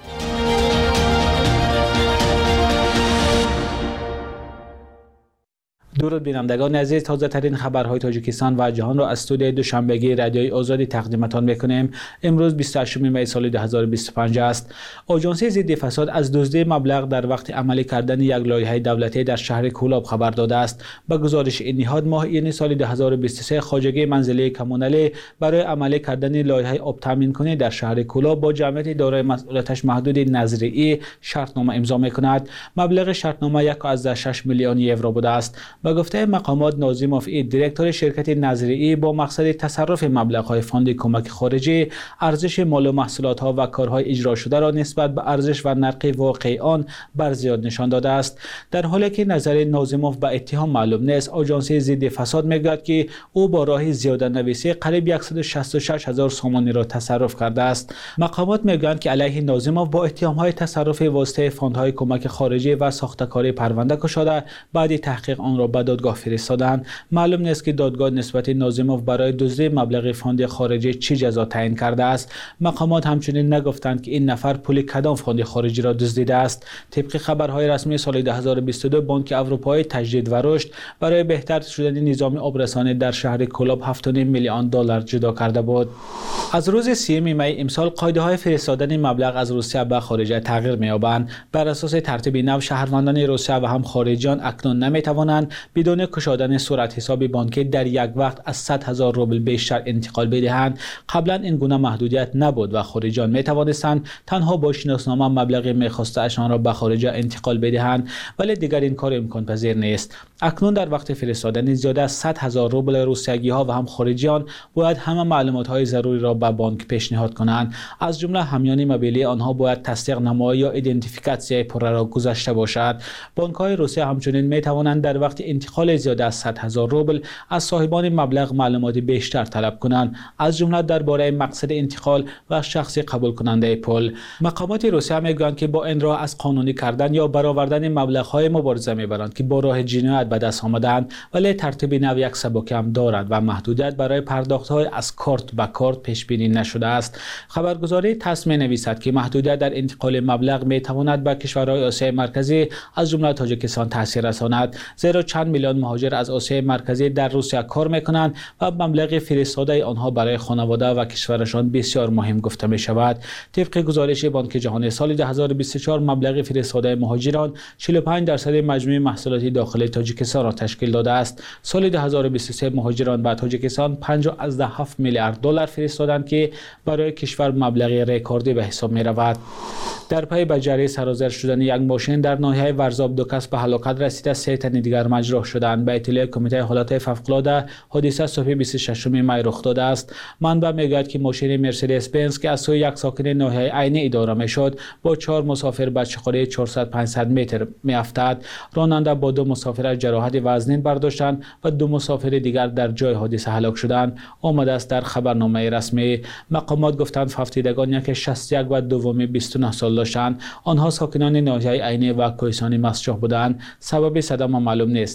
درود بینندگان عزیز، تازه ترین خبرهای تاجیکستان و جهان را از استودیوی دوشنبگی رادیوی آزادی تقدیمتان میکنیم. امروز بیست و هشتم می سال دو هزار و بیست و پنج است. آژانس ضد فساد از دزدی مبلغ در وقت عملی کردن یک لایحه دولتی در شهر کولاب خبر داده است. به گزارش این نهاد ماه ایین سال دو هزار و بیست و سه خواجگی منزلی کمونالی برای عملی کردن لایحه آب تامین کنی در شهر کولاب با جمعیت دارای مسئولیتش محدود نظریه شرطنامه امضا میکند. مبلغ شرطنامه یک و شش میلیون یورو بوده است. با گفته مقامات، ناظیموف ای دیرکتور شرکت نظریه با مقصد تصرف مبلغ‌های فاند کمک خارجی ارزش مال و محصولات‌ها و کارهای اجرا شده را نسبت به ارزش و نرخ واقعی آن بر زیاد نشان داده است. در حالی که نظر ناظیموف به اتهام معلوم نیست، آژانس ضد فساد میگوید که او با راه زیاده نویسی قریب صد و شصت و شش هزار سامانی را تصرف کرده است. مقامات میگویند که علیه ناظیموف با اتهام‌های تصرف واسطه فاندهای کمک خارجی و ساخته‌کاری پرونده گشوده، بعد تحقیق آن را به دادگاه فرستادند. معلوم نیست که دادگاه نسبت ناظیموف برای دزدی مبلغ فاند خارجی چه جزا تعیین کرده است. مقامات همچنین نگفتند که این نفر پول کدام فاند خارجی را دزدیده است. طبق خبرهای رسمی سال دو هزار و بیست و دو، بانک اروپایی تجدید و رشد برای بهتر شدن نظام آبرسانی در شهر کولاب هفت و نیم میلیون دلار جدا کرده بود. از روز سیوم می امسال قاعده های فرستادن مبلغ از روسیه به خارج تغییر می‌یابند. بر اساس ترتیب نو، شهروندان روسیه و هم خارجیان اکنون نمی‌توانند بدون کشادن صورت حساب بانکی در یک وقت از صد هزار روبل بیشتر انتقال بدهند. قبلا این گونه محدودیت نبود و خارجیان می توانستند تنها با شناسنامه مبلغ میخواسته اشان را به خارج انتقال بدهند، ولی دیگر این کار امکان پذیر نیست. اکنون در وقت فرستادن زیاده از صد هزار روبل روسیگی ها و هم خارجیان باید همه معلومات های ضروری را به بانک پیشنهاد کنند. از جمله همیان موبیلی آنها باید تصدیق نمایی یا ایدنتیفیکاسیون پره را گذاشته باشد. بانک های روسیه همچنین می توانند در وقت انتقال زیاده از صد هزار روبل از صاحبان مبلغ معلومات بیشتر طلب کنند، از جمله درباره مقصد انتقال و شخص قبول کننده پول. مقامات روسیه میگویند که با این راه از قانونی کردن یا برآوردن مبلغ های مبارزه میبرند که با راه جنایت به دست آمدند، ولی ترتیب نو یک سبک هم دارد و محدودیت برای پرداخت های از کارت به کارت پیش بینی نشده است. خبرگزاری تاس می نویسد که محدودیت در انتقال مبلغ می تواند به کشورهای آسیای مرکزی از جمله تاجیکستان تاثیر رساند، زیرا چند میلیون مهاجر از آسیای مرکزی در روسیه کار میکنند و مبلغ فرستاده آنها برای خانواده و کشورشان بسیار مهم گفته می شود. طبق گزارش بانک جهانی سال دو هزار و بیست و چهار، مبلغ فرستاده مهاجران چهل و پنج درصد مجموع محصولات داخلی تاجیکستان را تشکیل داده است. سال دو هزار و بیست و سه مهاجران به تاجیکستان پنجاه و هفت میلیارد دلار فرستادند که برای کشور مبلغ رکوردی به حساب می رود. در پی به جریان سرازیر شدن یک ماشین در ناحیه ورزاب دو کس به هلاکت رسیده، سه تن دیگر مجروح شدند. به اطلاع کمیته حالات فوق‌العاده، حادثه صبح بیست و ششم می رخ داده است. منبع میگوید که ماشین مرسدس بنز که از سوی یک ساکن ناحیه عینی اداره میشد با چهار مسافر به چخوره چهارصد پانصد متر میافتاد. راننده با دو مسافر جراحت وزنین برداشتند و دو مسافر دیگر در جای حادثه هلاک شدند. آمده است در خبرنامه رسمی. مقامات گفتند افتیدگان یک شصت و یک و دومی بیست و نه سال داشتند. آنها ساکنان ناحیه عینی و کوهستانی مسجح بودند. سبب صدمه معلوم نیست.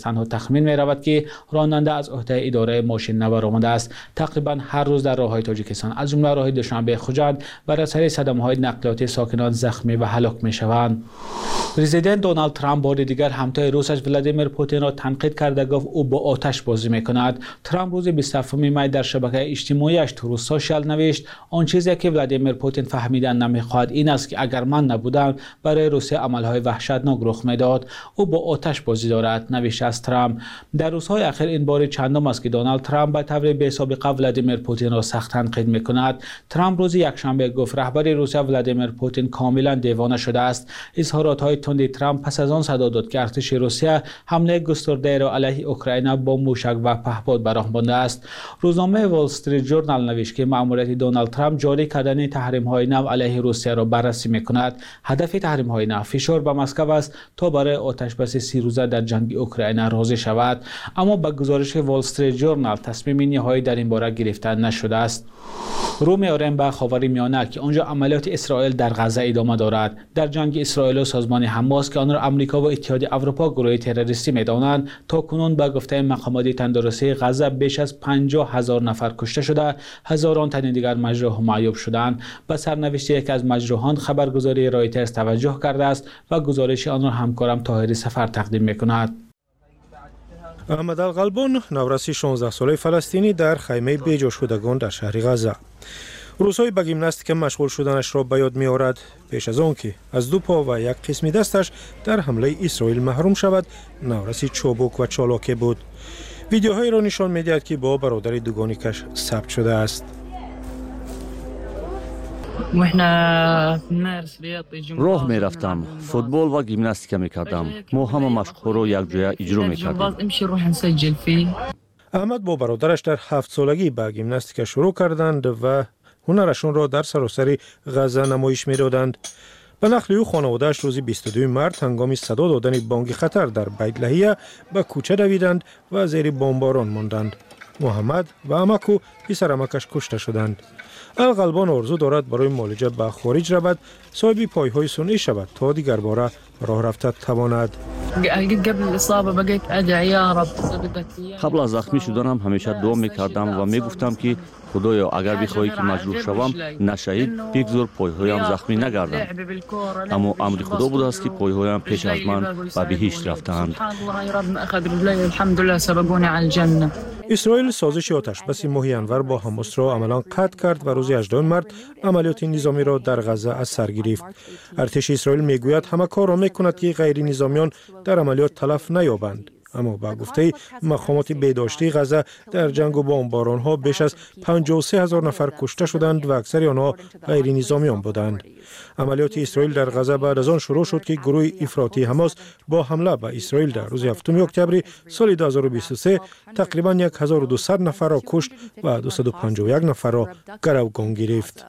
تنها تخمین می رود که راننده از عهده اداره ماشین نبرآمده است. تقریبا هر روز در راههای تاجیکستان از جمله راه دوشنبه خوجند بر اثر صدمه‌های نقلیاتی ساکنان زخمی و هلاک می شوند. پرزیدنت دونالد ترامپ بار دیگر همتای روسش ولادیمیر پوتین را تنقید کرده گفت او با آتش بازی می کند. ترامپ روز بیست و هفتم می در شبکه اجتماعیش تروس سوشال نوشت آن چیزی که ولادیمیر پوتین فهمیدن نمیخواهد این است که اگر من نبودم برای روسیه عملهای وحشتناک رخ میداد. او با آتش بازی دارد، نوشته است ترامپ. در روزهای اخیر این بار چندم است که دونالد ترامپ به طور بی‌سابقه ولادیمیر پوتین را سخت تنقید میکند. ترامپ روز یکشنبه گفت رهبر روسیه ولادیمیر پوتین کاملا دیوانه شده است. اظهارات های تند ترامپ پس از آن صدا داد که ارتش روسیه حمله گسترده را علیه اوکراین با موشک و پهپاد به راه برده است. روزنامه وال استریت ژورنال نوشت که مأموریت دونالد ترامپ جاری کردن تحریم های نو علیه روسیه را بررسی میکند. هدف تحریم های نو فشار به مسکو است تا برای آتش بس سی روزه در جنگ اوکراین راضی شود، اما به گزارش وال استریت ژورنال تصمیم نهایی در این باره گرفته نشده است. رو می‌آوریم به خاورمیانه که آنجا عملیات اسرائیل در غزه ادامه دارد. در جنگ اسرائیل و سازمان حماس که آن را آمریکا و اتحاد اروپا گروه تروریستی می‌دانند، تا کنون به گفته مقامات تندرسی غزه بیش از پنجاه هزار نفر کشته شده، هزاران تن دیگر مجروح و معیوب شدند. به سرنوشت یکی از مجروحان خبرگزاری رایترز توجه کرده است و گزارش آن را همکارم طاهری سفر تقدیم می‌کند. احمد القلبون نورسی شانزده ساله فلسطینی در خیمه بیجا شدگان در شهر غزه. روزهای به گیمناستیک مشغول شدنش را به یاد می آورد پیش از آن که از دو پا و یک قسم دستش در حمله اسرائیل محروم شود نورسی چابک و چالاکه بود. ویدیوهایی را نشان می دهد که با برادر دوگانیکش ثبت شده است. راه می رفتم، فوتبال و گیمناستیک می کردم. ما همه مشق‌ها را یک جای اجرا می کردیم. احمد با برادرش در هفت سالگی به گیمناستیک شروع کردند و هنرشون را در سراسر غزه نمایش می دادند. به نقل او خانواده‌اش روز بیست و دو مارس هنگام صدا دادن بانگ خطر در بیت لحیه به کوچه دویدند و زیر بمباران ماندند. محمد و عمکو پسر عمکش کشته شدند. القلبان آرزو دارد برای معالجه به خارج رود، صاحب پایهای صنعی شود تا دیگر باره راه رفته تواند. قبل از زخمی شدنم همیشه دعا میکردم و میگفتم که خدایا اگر بخواهی که مجروح شوم نه شهید بگذار پایهایم زخمی نگردم. اما امر خدا بود است که پایهایم پیش از من به بهشت رفتند. اسرائیل سازش آتش بس ماه انور با حماس را عملا قطع کرد و روز هجدهم مارس عملیات نظامی را در غزه از سر گرفت. ارتش اسرائیل میگوید همه کار را میکند که غیر نظامیان در عملیات تلف نیابند. اما با گفته مقامات بهداشتی غزه در جنگ و بمباران‌ها بیش از پنجاه و سه هزار نفر کشته شدند و اکثر آنها غیر نظامیان بودند. عملیات اسرائیل در غزه بعد از آن شروع شد که گروه افراطی حماس با حمله به اسرائیل در روز هفتم اکتبر سال دو هزار و بیست و سه تقریبا هزار و دویست نفر را کشت و دویست و پنجاه و یک نفر را گروگان گرفت.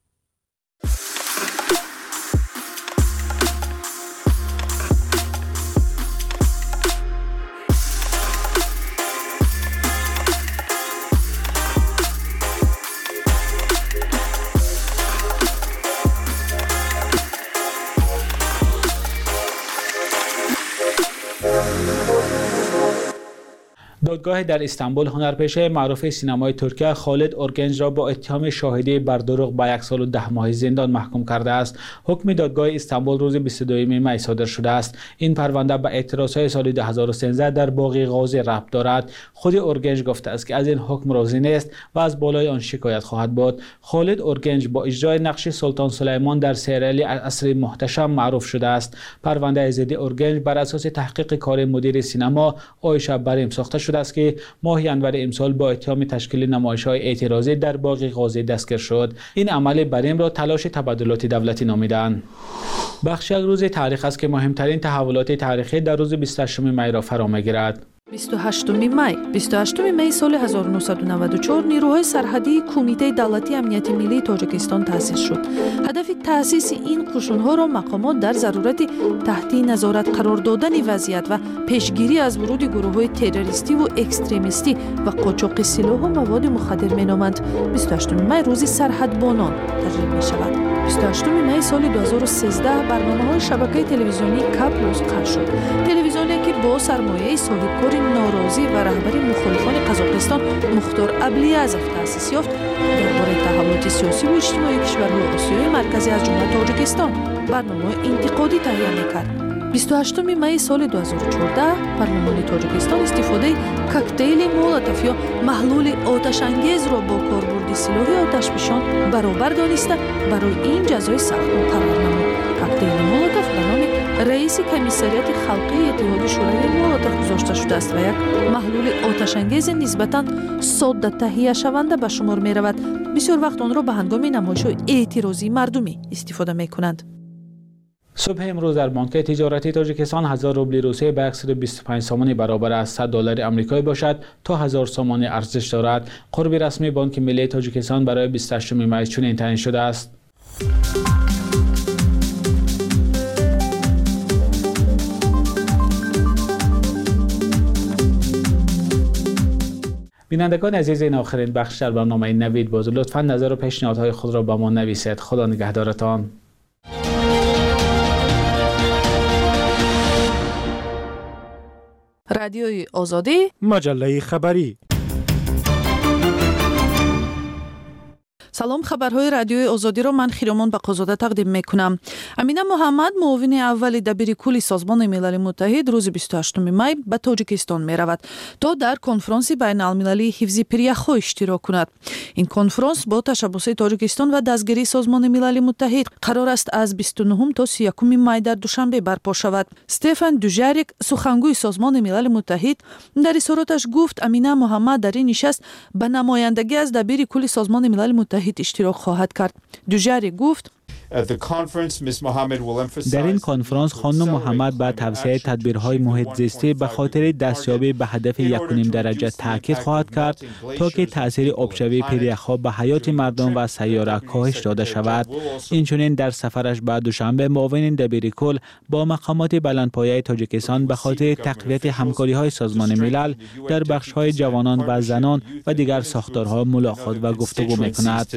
دادگاه در استانبول هنرپیشه معروف سینمای ترکیه خالد اورگنج را با اتهام شاهدی بر دروغ به یک سال و ده ماه زندان محکوم کرده است. حکم دادگاه استانبول روز بیست و دوم می صادر شده است. این پرونده به اعتراضهای سال دو هزار و سیزده در باغ غازی ربط دارد. خود اورگنج گفته است که از این حکم راضی نیست و از بالای آن شکایت خواهد بود. خالد اورگنج با اجرای نقش سلطان سلیمان در سریال عصر محتشم معروف شده است. پرونده ضد اورگنج بر اساس تحقیق کار مدیر سینما آیشه بریم ساخته شده است که ماه انور امسال با اتهام تشکیل نمایش‌های اعتراضی در باغ غازی دستگیر شد. این عمل بریم را تلاش تبادلات دولتی نامیدند. بخش یک روز تاریخ است که مهمترین تحولات تاریخی در روز بیست و هشتم می را فرا می‌گیرد. بیست و هشتم می بیست و هشتم می سال هزار و نهصد و نود و چهار نیروهای سرحدی کمیته دولتی امنیت ملی تاجیکستان تأسیس شد. هدف تأسیس این قشون‌ها را مقامات در ضرورت تحت نظارت قرار دادن وضعیت و پیشگیری از ورود گروه‌های تروریستی و اکستریمیستی و قاچاق سلاح و مواد مخدر می‌نامند. بیست و هشتم می روز سرحدبانان تجلیل می‌شود. بیست و هشتم می سال دو هزار و سیزده برنامه‌های شبکه تلویزیونی کپلوس قطع شد. تلویزیونی که با سرمایه صاحبکار ناراضی و رهبر مخالفان قزاقستان مختار ابلیازف تأسیس یافت، درباره تحولات سیاسی و اجتماعی کشورهای آسیای مرکزی از جمله تاجیکستان برنامه انتقادی تهیه می‌کرد. بیست و هشتم می سال دو هزار و چهارده پارلمان تاجیکستان استفاده کوکتیل مولوتوف یا محلول آتش انگیز را با کاربرد سلاح آتش فشان برابر دانسته برای این جزای سخت مقرر نمود. کوکتیل مولوتوف به نام رئیس کمیسریات خلقی اتحاد شورای مولوتوف گذاشته شده است و یک محلول آتش انگیز نسبتاً ساده تهیه شونده به شمار می رود. بسیار وقت آن را به هنگام نمایش‌های اعتراضی مردمی استفاده می کنند. صبح امروز در بانک تجارتی تاجیکستان هزار روبل روسیه به صد و بیست و پنج سامانی برابر از صد دلار آمریکایی باشد تا هزار سامانی ارزش دارد. قرب رسمی بانک ملی تاجیکستان برای بیست و هشتم می چنین تعیین شده است. بینندگان عزیز، این آخرین بخش در برنامه نوید باز. لطفاً نظر و پیشنهادهای خود را با ما نویسید. خدا نگهدارتان. رادیوی آزادی، مجله خبری. سلام، خبرهای رادیوی آزادی را من خیرامان بقازاده تقدیم میکنم. امینه محمد، معاون اول دبیر کل سازمان ملل متحد، روز بیست و هشتم می به تاجیکستان می رود تا در کنفرانس بین المللی حفظ پریخ‌ها اشتراک کند. این کنفرانس با تشبث تاجیکستان و دستگیری سازمان ملل متحد قرار است از بیست و نهم تا سی و یک می در دوشنبه برپا شود. استفان دوژاریک، سخنگوی سازمان ملل متحد، در اظهاراتش گفت امینه محمد در این نشست به نمایندگی از دبیر کل سازمان ملل متحد اشتراک خواهد کرد. دوژاری گفت در این کنفرانس خانم محمد به توسعه تدبیرهای محیط زیستی به خاطر دستیابی به هدف یک و نیم درجه تاکید خواهد کرد تا که تاثیر آبشوی پریخ‌ها به حیات مردم و سیاره کاهش داده شود. اینچنین در سفرش به دوشنبه معاون دبیر کل با مقامات بلندپایه تاجیکستان به خاطر تقویت همکاری‌های سازمان ملل در بخش‌های جوانان و زنان و دیگر ساختارها ملاقات و گفتگو می‌کند.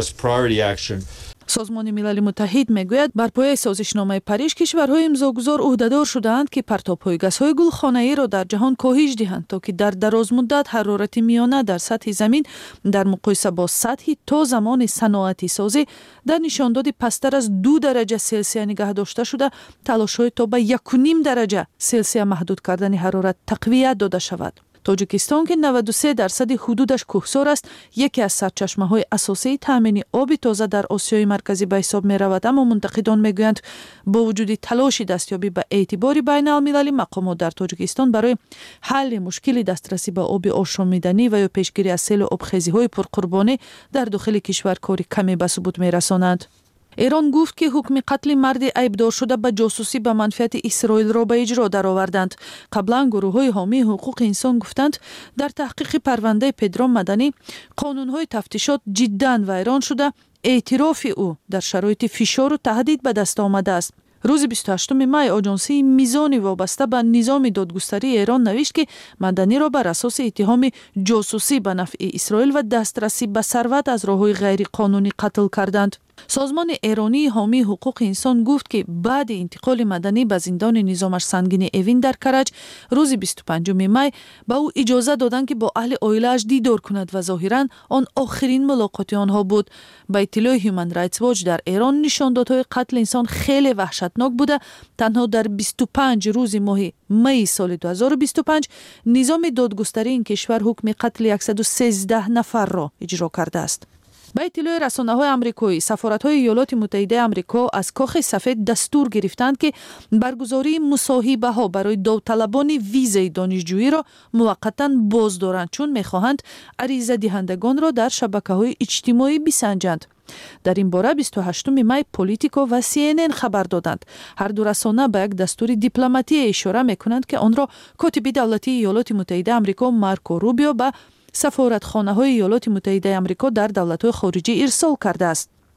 سازمان ملل متحد میگوید بر پایه سازشنامه پاریژ کشورهای امضاگزار عهدهدار شده‌اند که پرتاب‌های گازهای گلخانه‌ای را در جهان کاهش دهند تا که در دراز مدت حرارت میانه در سطح زمین در مقایسه با سطح تا زمان صنعتی سازی در نشانداد پستر از دو درجه سلسیوس نگه داشته شده، تلاش‌های تا به یک و نیم درجه سلسیوس محدود کردن حرارت تقویت داده شود. تاجیکستان که نود و سه درصد حدودش کوهسار است، یکی از سرچشمه‌های اساسی تامین آب تازه در آسیای مرکزی به حساب می‌رود، اما منتقدان می‌گویند با وجود تلاش دستیابی به اعتبار بین‌المللی، مقامات در تاجیکستان برای حل مشکل دسترسی به آب آشامیدنی و یا پیشگیری از سیل آبخیزی‌های پرقربانی در داخل کشور کاری کمی به ثبوت می‌رسانند. ایران گفت که حکم قتل مرد عیبدار شده به جاسوسی به منفعت اسرائیل را به اجرا درآوردند. قبلا گروه‌های حامی حقوق انسان گفتند در تحقیق پرونده پدرام مدنی قانون‌های تفتیشات جداً ویران شده، اعتراف او در شرایط فشار و تهدید به دست آمده است. روز بیست و هشتم می آژانسی میزانی وابسته به نظام دادگستری ایران نوشت که مدنی را بر اساس اتهام جاسوسی به نفع اسرائیل و دسترسی به ثروت از راه‌های غیر قانونی قتل کردند. سازمان ایرانی حامی حقوق انسان گفت که بعد انتقال مدنی به زندان نظامش سنگین اوین در کرج روز بیست و پنجم می به او اجازه دادند که با اهل عائله‌اش دیدار کند و ظاهراً آن آخرین ملاقات آنها بود. به اطلاع هیومن رایتس واچ در ایران نشاندادهای قتل انسان خیلی وحشتناک بوده. تنها در بیست و پنج روز ماه می سال دو هزار و بیست و پنج نظام دادگستری این کشور حکم قتل صد و سیزده نفر را اجرا کرده است. به اطلاع رسانه‌های آمریکایی، سفارت‌های ایالات متحده آمریکا از کاخ سفید دستور گرفتند که برگزاری مصاحبه‌ها برای داوطلبان ویزای دانشجویی را موقتاً باز دارند، چون می‌خواهند عریضه دهندگان را در شبکه‌های اجتماعی بسنجند. در این باره بیست و هشتم می پولیتیکو و سی ان ان خبر دادند. هر دو رسانه به یک دستور دیپلماتی اشاره می‌کنند که آن را کاتب دولتی ایالات متحده آمریکا مارکو روبیو به سفارتخانه‌های ایالات متحده آمریکا در دولت‌های خارجی ارسال کرده است.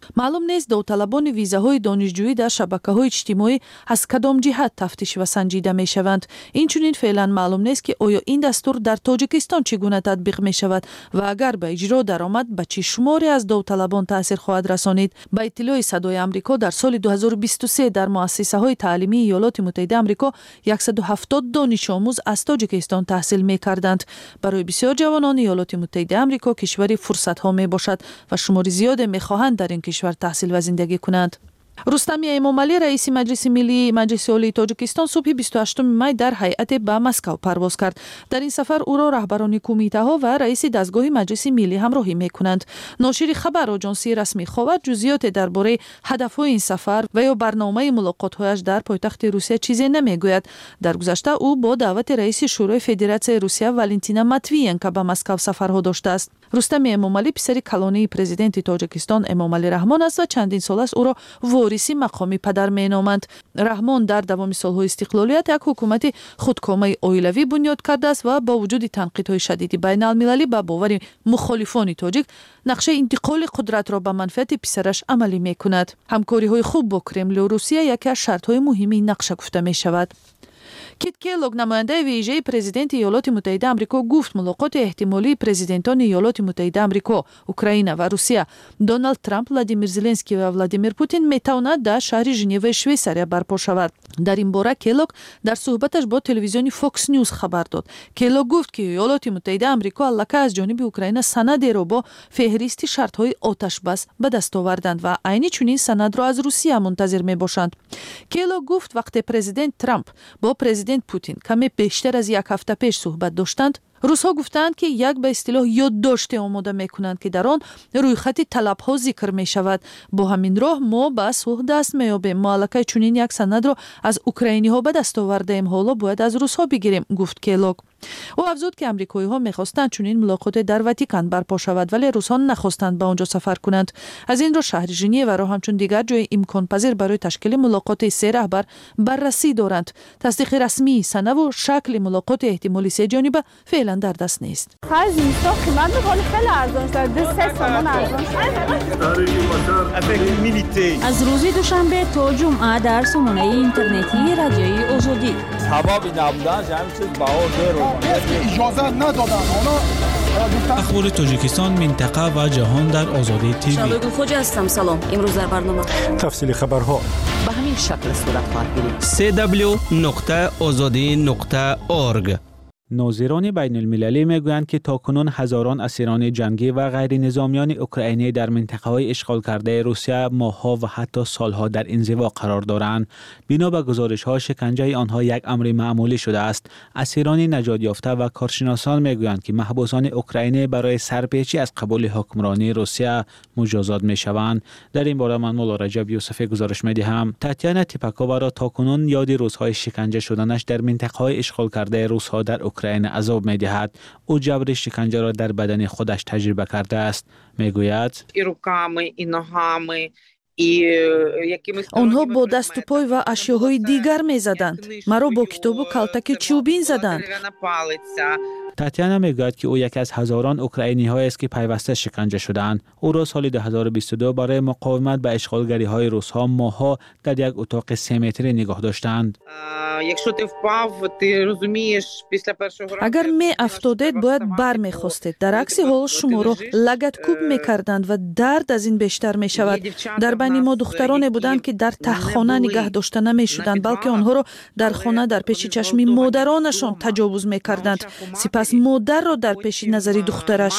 маълум нест довталабони визаҳои донишҷӯӣ дар шабакаҳои иҷтимоӣ аз кадом ҷиҳат тафтиш ва санҷида мешаванд. Инчунин феълан маълум нест ки оё ин дастур дар Тоҷикистон чӣ гуна татбиқ мешавад ва агар ба иҷро даромад ба чӣ шуморе аз довталабон таъсир хоҳад расонид. Ба иттилои Садои Амрико дар соли дуҳазору бисту се дар муассисаҳои таълимии Иёлоти Муттаҳидаи Амрико яксаду ҳафтод донишомӯз аз Тоҷикистон таҳсил мекарданд. Барои бисёр ҷавонони Иёлоти Муттаҳидаи Амрико кишвари фурсатҳо мебошад ва шумори зиёде мехоҳанд дар ин кишвар таҳсил ва зиндагӣ кунанд. Рустами Эмомалӣ, раиси Маҷлиси Миллии Маҷлиси Олии Тоҷикистон субҳи бисту ҳаштуми май дар ҳайате ба Москав парвоз кард. Дар ин сафар ӯро раҳбарони кумитаҳо ва раиси дастгоҳи Маҷлиси Миллӣ ҳамроҳӣ мекунанд. Ношири хабар оҷонсии расмии Ховар ҷузъиёте дар бораи ҳадафҳои ин сафар ва ё барномаи мулоқотҳояш дар пойтахти Русия чизе намегӯяд. Дар гузашта ӯ бо даъвати раиси Шӯрои Федератсияи Русия Валентина Матвиенко ба Москав сафарҳо доштааст. Рустами Эмомалӣ писари калонии президенти Тоҷикистон Эмомалӣ Раҳмон аст ва чандин сол аст ӯро вориси мақоми падар меноманд. Раҳмон дар давоми солҳои истиқлолият як ҳукумати худкомаи оилавӣ бунёд кардааст ва бо вуҷуди танқидҳои шадиди байналмилалӣ ба бовари мухолифони тоҷик нақшаи интиқоли қудратро ба манфиати писараш амалӣ мекунад. ҳамкориҳои хуб бо Кремлу Русия яке аз шартҳои муҳими ин нақша гуфта мешавад. Кит Келлог, намояндаи виҷаи президенти Иёлоти Муттаҳидаи Амрико, гуфт мулоқоти эҳтимолии президентони Иёлоти Муттаҳидаи Амрико, Украина ва Русия, Доналд Трамп, Владимир Зеленский ва Владимир Путин метавонад дар шаҳри Женеваи Швейсария барпо шавад. Дар ин бора Келлог дар суҳбаташ бо телевизиони Fox News хабар дод. Келлог гуфт ки Иёлоти Муттаҳидаи Амрико аллакай аз ҷониби Украина санадеро бо феҳристи шартҳои оташбас ба даст оварданд ва айни чунин санадро аз Русия мунтазир мебошанд. Келлог гуфт вақте президент Трамп бо президент Путин каме бештар аз як ҳафта пеш суҳбат доштанд, русҳо гуфтанд ки як ба истилоҳ ёддоште омода мекунанд ки дар он рӯйхати талабҳо зикр мешавад. Бо ҳамин роҳ мо ба сулҳ даст меёбем. Мо аллакай чунин як санадро аз украиниҳо ба даст овардаем, ҳоло бояд аз русҳо бигирем, гуфт Келлог. ӯ афзуд ки амрикоиҳо мехостанд чунин мулоқоте дар Ватикан барпо шавад, вале русҳо нахостанд ба он ҷо сафар кунанд. аз ин ро шаҳри Женеваро ҳамчун дигар ҷои имконпазир барои ташкили мулоқоти се раҳбар баррасӣ доранд. тасдиқи расмии санаву шакли мулоқоти эҳтимолӣ сеҷониба феълан дар даст нест. аз рӯзи душанбе то ҷумъа дар сомонаи интернетии радиои Озодӣ. اخبار تاجیکستان، منطقه و جهان در آزادی تیوی. شادو خوجا هستم. سلام. امروز در برنامه تفصیل خبرها به همین شکل صورت خواهد گرفت. سی دبلیو نقطه آزادی نقطه اورگ. ناظران بین المللی میگویند که تاکنون هزاران اسیران جنگی و غیر نظامیان اوکراینی در منطقه‌های اشغال کرده روسیه ماه‌ها و حتی سالها در انزوا قرار دارند. بنا به گزارش‌ها شکنجه آنها یک امر معمولی شده است. اسیران نجات یافته و کارشناسان میگویند که محبوسان اوکراینی برای سرپیچی از قبول حکمرانی روسیه مجازات میشوند. در این باره من مولا رجب یوسفی گزارش میدهم. تاتیانا تیپاکووا را تاکنون یاد روزهای شکنجه شدنش در منطقه‌های اشغال کرده روس‌ها در اوکراین عذاب می‌دهد. او جبر شکنجه را در بدن خودش تجربه کرده است. میگوید онҳо бо дасту пой ва ашёҳои дигар мезаданд. маро бо китобу калтаки чӯбин заданд. تاتیانا میگوید که او یکی از هزاران اوکراینی‌هایی است که پیوسته شکنجه شدند. او را سال دو هزار و بیست و دو برای مقاومت به اشغالگری‌های روس‌ها ماه‌ها در یک اتاق سه متری نگاه داشتند. агар меафтодед бояд бармехостед. дар акси ҳол шуморо лагаткӯб мекарданд ва дард аз ин бештар мешавад. дар байни мо духтароне буданд ки дар таҳхона нигаҳ дошта намешуданд, балки онҳоро дар хона дар пеши чашми модаронашон таҷовуз мекарданд. сипас модарро дар пеши назари духтараш.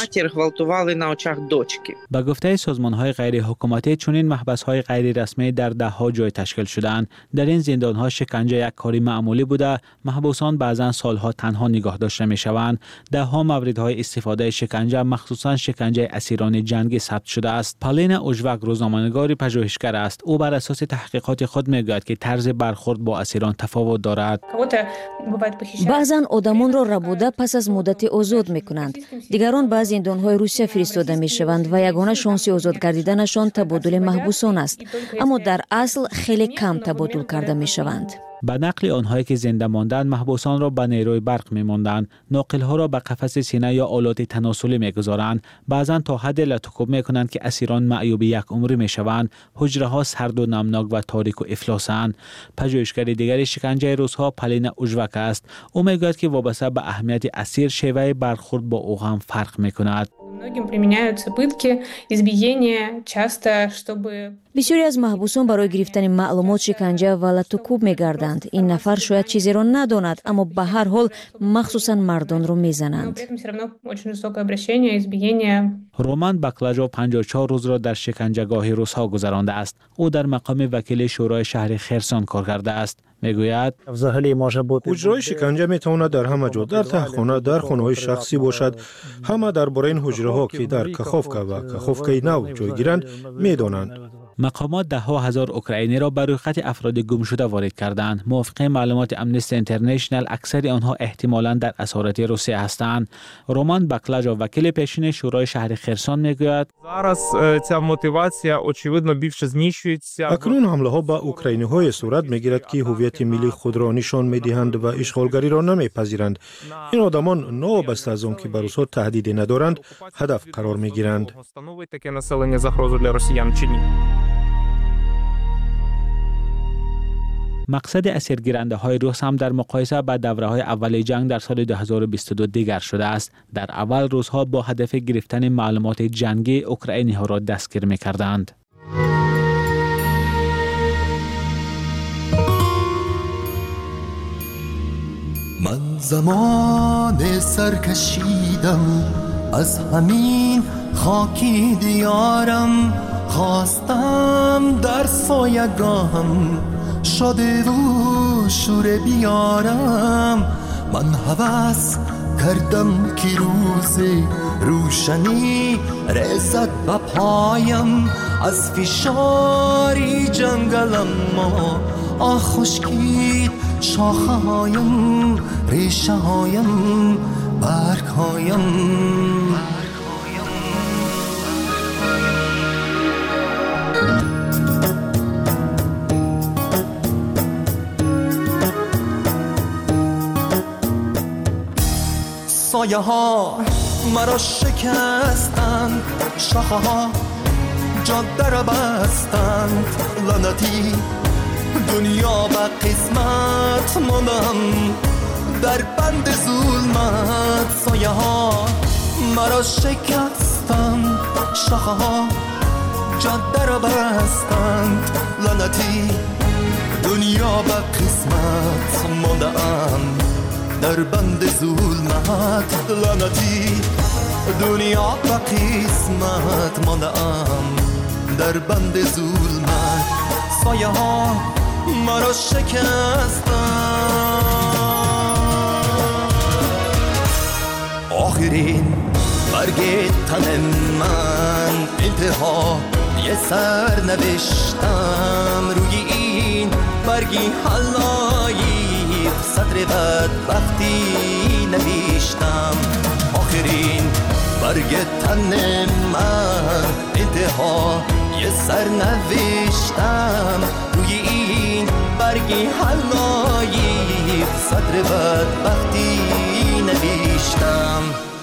ба гуфтаи созмонҳои ғайриҳукуматӣ чунин маҳбасҳои ғайрирасмӣ дар даҳҳо ҷой ташкил шуданд. дар ин зиндонҳо шиканҷа як кори маъмулӣ буда маҳбусон баъзан солҳо танҳо нигоҳ дошта мешаванд. даҳҳо мавридҳои истифодаи шиканҷа махсусан шиканҷаи асирони ҷангӣ сабт шуда است. پالین اوژواک روزنامه‌نگاری پژوهشگر است. او بر اساس تحقیقات خود میگوید که طرز برخورد با اسیران تفاوت دارد. баъзан одамонро рабуда пас аз муддати озод мекунанд. дигарон ба зиндонҳои Русия фиристода мешаванд ва ягона шонси озод гардиданашон табодули маҳбусон аст. аммо дар асл хеле кам табодул карда мешаванд. به نقل آنهایی که زنده ماندند محبوسان را به نیروی برق می‌ماندند، ناقل‌ها را به قفس سینه یا آلات تناسلی می‌گذارند، بعضاً تا حد لطکوب می‌کنند که اسیران معیوب یک عمری می‌شوند. حجره‌ها سرد و نمناک و تاریک و افلاسند. پژوهشگر دیگری شکنجه روس‌ها پلینا اوژوک است. او می‌گوید که وابسته به اهمیت اسیر شیوه برخورد با او هم فرق می‌کند. بسیاری از محبوسان برای گرفتن معلومات شکنجه و لطوکوب می‌گردند. این نفر شاید چیزی را نداند، اما به هر حال مخصوصاً مردان را می‌زنند. رومان باکلاژوف پنجاه و چهار روز را در شکنجهگاه روس‌ها گذرانده است. او در مقام وکیل شورای شهر خرسون کار کرده است. میگوید اجرای شکنجه میتواند در همه جا، در تهخانه، در خانه‌های شخصی باشد. همه درباره این حجره‌ها که در کاخوفکا و کاخوفکای نو جایگیرند میدانند. مقامات ده ها هزار اوکراینی را بر روی خط افراد گم شده وارد کردند. موافق معلومات امنستی اینترنشنال اکثر آنها احتمالاً در اسارت روسیه هستند. رومان باکلاژوف وکیل پیشین شورای شهر خرسون میگوید اکنون حمله ها به اوکراینی های صورت میگیرد که هویت ملی خود را نشان میدهند و اشغالگری را نمیپذیرند. این آدمان نوابسته از آن که به روس‌ها تهدیدی ندارند هدف قرار میگیرند. مقصد اسیرگیرنده های روس هم در مقایسه با دوره های اول جنگ در سال دو هزار و بیست و دو دیگر شده است. در اول روس ها با هدف گرفتن معلومات جنگی اوکراینی ها را دستگیر می کردند. من زمان سرکشیدم از همین خاکی دیارم، خواستم در سایگاهم شده و شور بیارم. من هوس کردم که روز روشنی رسد به پایم، از فشاری جنگلم ما آه خشکید شاخه هایم، ریشه هایم، برگ هایم. سایه ها مرا شکستند، شاخه ها جاده را بستند. لعنتی دنیا به قسمت ماندم در بند ظلمت. سایه ها مرا شکستند، شاخه ها جاده را بستند. لعنتی دنیا به قسمت ماندم در بند ظلمت. لعنتی دنیا به قسمت ماندم در بند ظلمت. سایه ها مرا شکستند. آخرین برگ تن من انتها یه سر نوشتم، روی این برگی حلایی صدر بدبختی نوشتم. آخرین برگ تن من انتها یه سر نوشتم، روی این برگی حلایی صدر بدبختی نوشتم.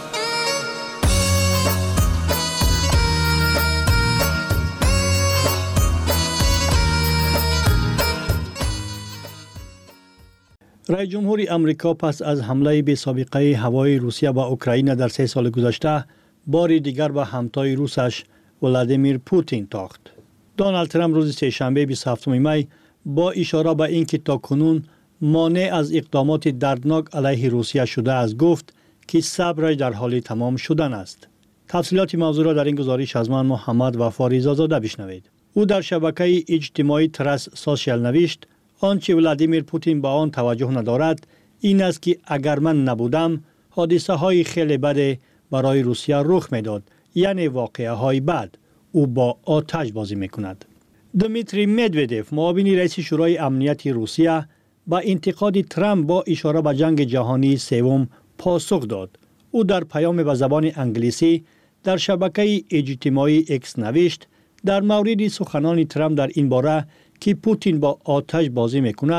رئیس جمهور امریکا پس از حمله بی سابقه هوایی روسیه به اوکراین در سه سال گذشته بار دیگر به همتای روسش ولادیمیر پوتین تاخت. دونالد ترامپ روز سه‌شنبه بیست و هفتم می با اشاره به اینکه تاکنون مانع از اقدامات دردناک علیه روسیه شده است گفت که صبرش در حال تمام شدن است. تفصیلات موضوع را در این گزارش از من محمد وفاری زاده بشنوید. او در شبکه اجتماعی ترس سوشیال نوشت آنچه ولادیمیر پوتین به آن توجه ندارد این است که اگر من نبودم حادثه های خیلی بد برای روسیه رخ میداد، یعنی واقعه های بد. او با آتش بازی میکند. دمیتری مدودف معاون رئیس شورای امنیت روسیه با انتقاد ترامپ با اشاره به جنگ جهانی سوم پاسخ داد. او در پیام به زبان انگلیسی در شبکه اجتماعی اکس نوشت در مورد سخنان ترامپ در این باره که پوتین با آتش بازی میکند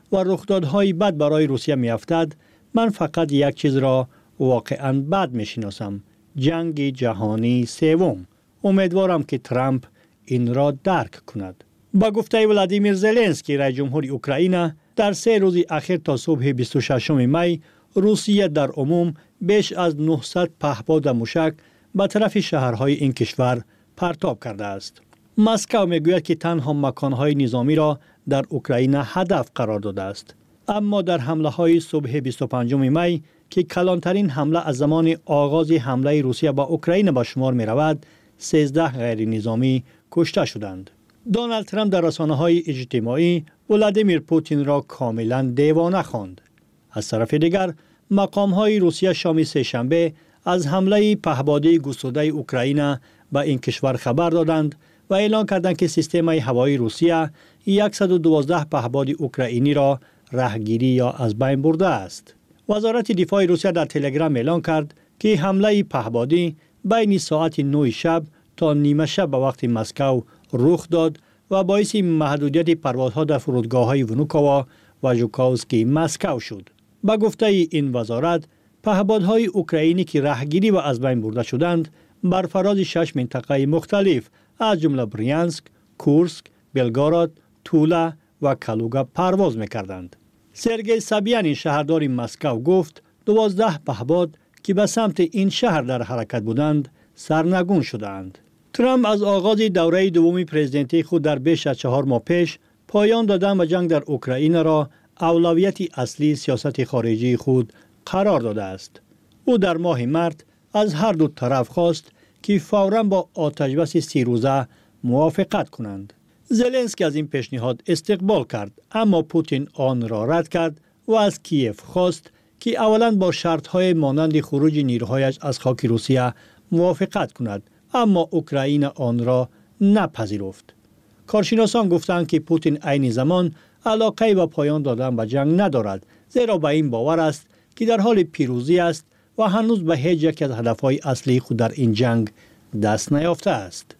و رخدادهای بد برای روسیه میافتد، من فقط یک چیز را واقعاً بد میشناسم: جنگ جهانی سوم. امیدوارم که ترامپ این را درک کند. با گفته ولادیمیر زلنسکی رئیس جمهور اوکراین، در سه روز اخیر تا صبح بیست و ششم می روسیه در عموم بیش از نهصد پهپاد موشک به طرف شهرهای این کشور پرتاب کرده است. مسکو میگوید که تنها مکانهای نظامی را در اوکراین هدف قرار داده است. اما در حمله های صبح بیست و پنجم می که کلانترین حمله از زمان آغاز حمله روسیه با اوکراین به شمار می رود، سیزده غیر نظامی کشته شدند. دونالد ترامپ در رسانه‌های اجتماعی ولادیمیر پوتین را کاملا دیوانه خواند. از طرف دیگر مقام‌های روسیه شام سه‌شنبه از حمله پهپادی گسترده اوکراین به این کشور خبر دادند و اعلام کردند که سیستم هوایی روسیه صد و دوازده پهپاد اوکراینی را رهگیری یا از بین برده است. وزارت دفاع روسیه در تلگرام اعلام کرد که حمله پهپادی بین ساعت نه شب تا نیمه شب به وقت مسکو رخ داد و باعث محدودیت پروازها در فرودگاه‌های ونوکاوا و ژوکووسکی مسکو شد. با گفته این وزارت، پهپادهای اوکراینی که رهگیری و از بین برده شدند بر فراز شش منطقه مختلف از جمله بریانسک، کورسک، بلگاراد، تولا و کالوگا پرواز می‌کردند. سرگئی سابیان شهردار مسکو گفت دوازده پهپاد که به سمت این شهر در حرکت بودند سرنگون شدند. ترامپ از آغاز دوره دوم پرزیدنتی خود در بیش از چهار ماه پیش پایان دادن به جنگ در اوکراین را اولویت اصلی سیاست خارجی خود قرار داده است. او در ماه مارس از هر دو طرف خواست که فوراً با آتشبس سی روزه موافقت کنند. زلنسکی از این پیشنهاد استقبال کرد، اما پوتین آن را رد کرد و از کیف خواست که اولاً با شرط‌های مانند خروج نیروهایش از خاک روسیه موافقت کند، اما اوکراین آن را نپذیرفت. کارشناسان گفتند که پوتین عین زمان علاقه به پایان دادن به جنگ ندارد، زیرا به این باور است که در حال پیروزی است و هنوز به هیچ یک از هدفهای اصلی خود در این جنگ دست نیافته است.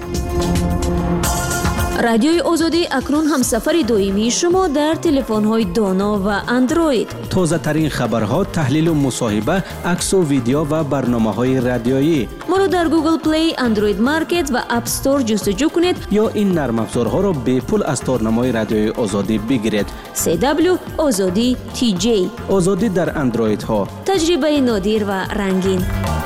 رادیوی آزادی اکنون هم سفر دائمی شما در تلفن‌های دانا و اندروید. تازه ترین خبرها، تحلیل و مصاحبه، عکس و ویدیو و برنامه‌های رادیویی. ما را در گوگل پلی، اندروید مارکت و اپ استور جستجو کنید یا این نرم افزارها را به پول از تارنمای رادیوی آزادی بگیرید. سی دبلیو آزادی تی جی. آزادی در اندروید ها. تجربه نادر و رنگین.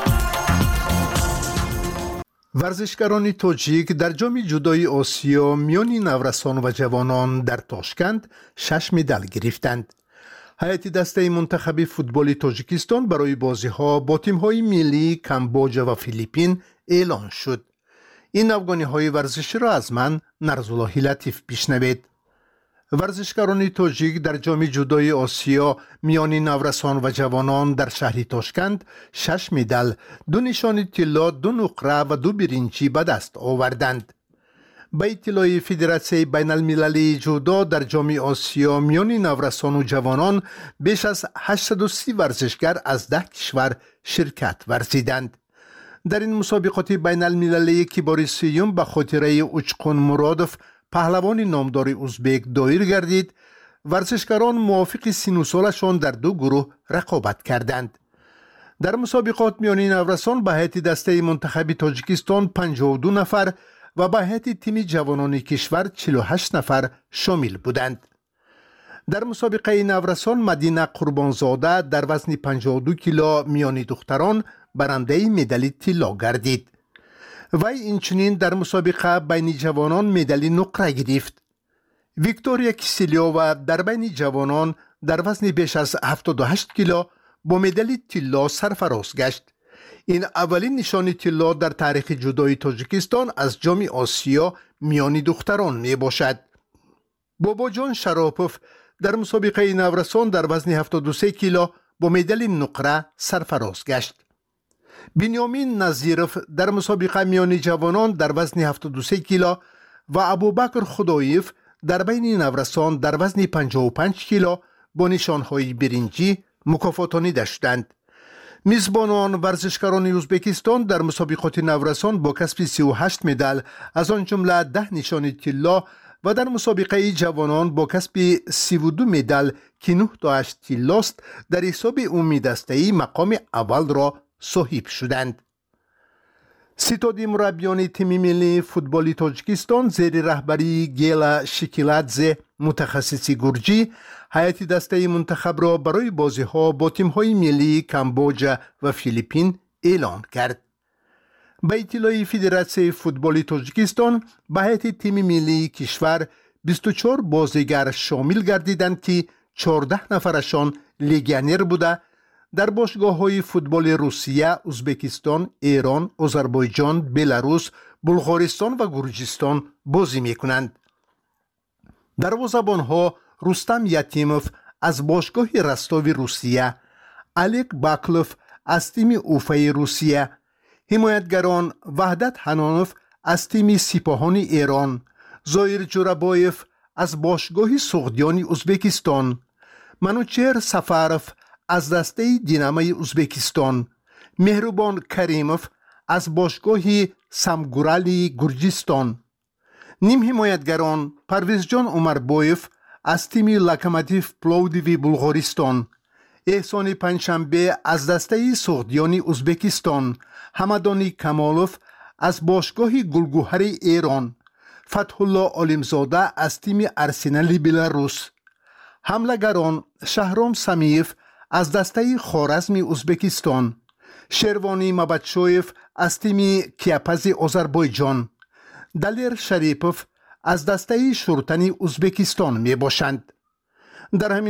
ورزشکاران تاجیک در جام جودوی آسیا میان نورسان و جوانان در تاشکند شش مدال گرفتند. هیئت دسته منتخب فوتبال تاجیکستان برای بازی‌ها با تیم‌های ملی کامبوجا و فیلیپین اعلان شد. این افغانی‌های ورزشی را از من نرزالله لطیف بشنوید. ورزشکاران تاجیک در جام جودوی آسیا میان نورسان و جوانان در شهر تاشکند شش مدال، دو نشان طلا، دو نقره و دو برنجی به دست آوردند. به اطلاع فدراسیون بین المللی جودو در جام آسیا میان نورسان و جوانان بیش از هشتصد و سی ورزشگر از ده کشور شرکت ورزیدند. در این مسابقات بین المللی که بار سیوم به خاطره اوچقون مرادف پهلوان نامدار ازبک دایر گردید، ورزشکاران موافق سن و سالشان در دو گروه رقابت کردند. در مسابقات میان نورسان به هیئت دسته منتخب تاجیکستان پنجاه و دو نفر و به هیئت تیم جوانان کشور چهل و هشت نفر شامل بودند. در مسابقه نورسان مدینه قربانزاده در وزن پنجاه و دو کیلو میان دختران برنده مدال طلا گردید. وی اینچنین در مسابقه بین جوانان مدال نقره گرفت. ویکتوریا کیسلیووا در بین جوانان در وزن بیش از هفتاد و هشت کیلو با مدال طلا سرفراز گشت. این اولین نشان طلا در تاریخ جودوی تاجیکستان از جام آسیا میان دختران می باشد. باباجان شراپوف در مسابقه نورسان در وزن هفتاد و سه کیلو با مدال نقره سرفراز گشت. بنیامین نظیرف در مسابقه میان جوانان در وزن هفتاد و سه کیلو و ابوبکر خدایف در بین نورسان در وزن پنجاه و پنج کیلو با نشانهای برنجی مکافاتانیده شدند. میزبانان ورزشکاران ازبکستان در مسابقات نورسان با کسب سی و هشت مدال از آن جمله ده نشان طلا و در مسابقه جوانان با کسب سی و دو مدال که نه تاش طلاست در حساب عمومی دسته‌ای مقام اول را صاحب شدند. ستاد مربیان تیم ملی فوتبال تاجیکستان زیر رهبری گیلا شکیلادزه متخصص گرجی هیئت دسته منتخب را برای بازی‌ها با تیم‌های ملی کامبوجا و فیلیپین اعلام کرد. به اطلاع فدراسیون فوتبال تاجیکستان به هیئت تیم ملی کشور بیست و چهار بازیگر شامل گردیدند که چهارده نفرشان لگیونر بوده در باشگاه‌های فوتبال روسیه، ازبکستان، ایران، آذربایجان، بلاروس، بلغارستان و گرجستان بازی می‌کنند. دروازه‌بان‌ها رستم یتیموف از باشگاه رستاو روسیه، الک باکلوف از تیم اوفای روسیه، حمایتگران وحدت حنانوف از تیم سپاهان ایران، زایر جورابایف از باشگاه سغدیان ازبکستان، منوچهر سفاروف از دسته دینامای ازبکستان، مهربان کریموف از باشگاه سمگورالی گرجستان، نیم حمایتگران پرویزجان عمربایف از تیم لوکوموتیو پلوودیو بلغارستان، احسان پنجشنبه از دسته سغدیان ازبکستان، حمدانی کمالوف از باشگاه گلگوهر ایران، فتح الله عالمزاده از تیم ارسنال بلاروس، حملهگران شهرام سمیف از دسته خوارزم ازبکستان، شروانی مبدشویف از تیم کیاپز آذربایجان، دلیر شریپوف از دسته شورتنی ازبکستان می باشند. در همین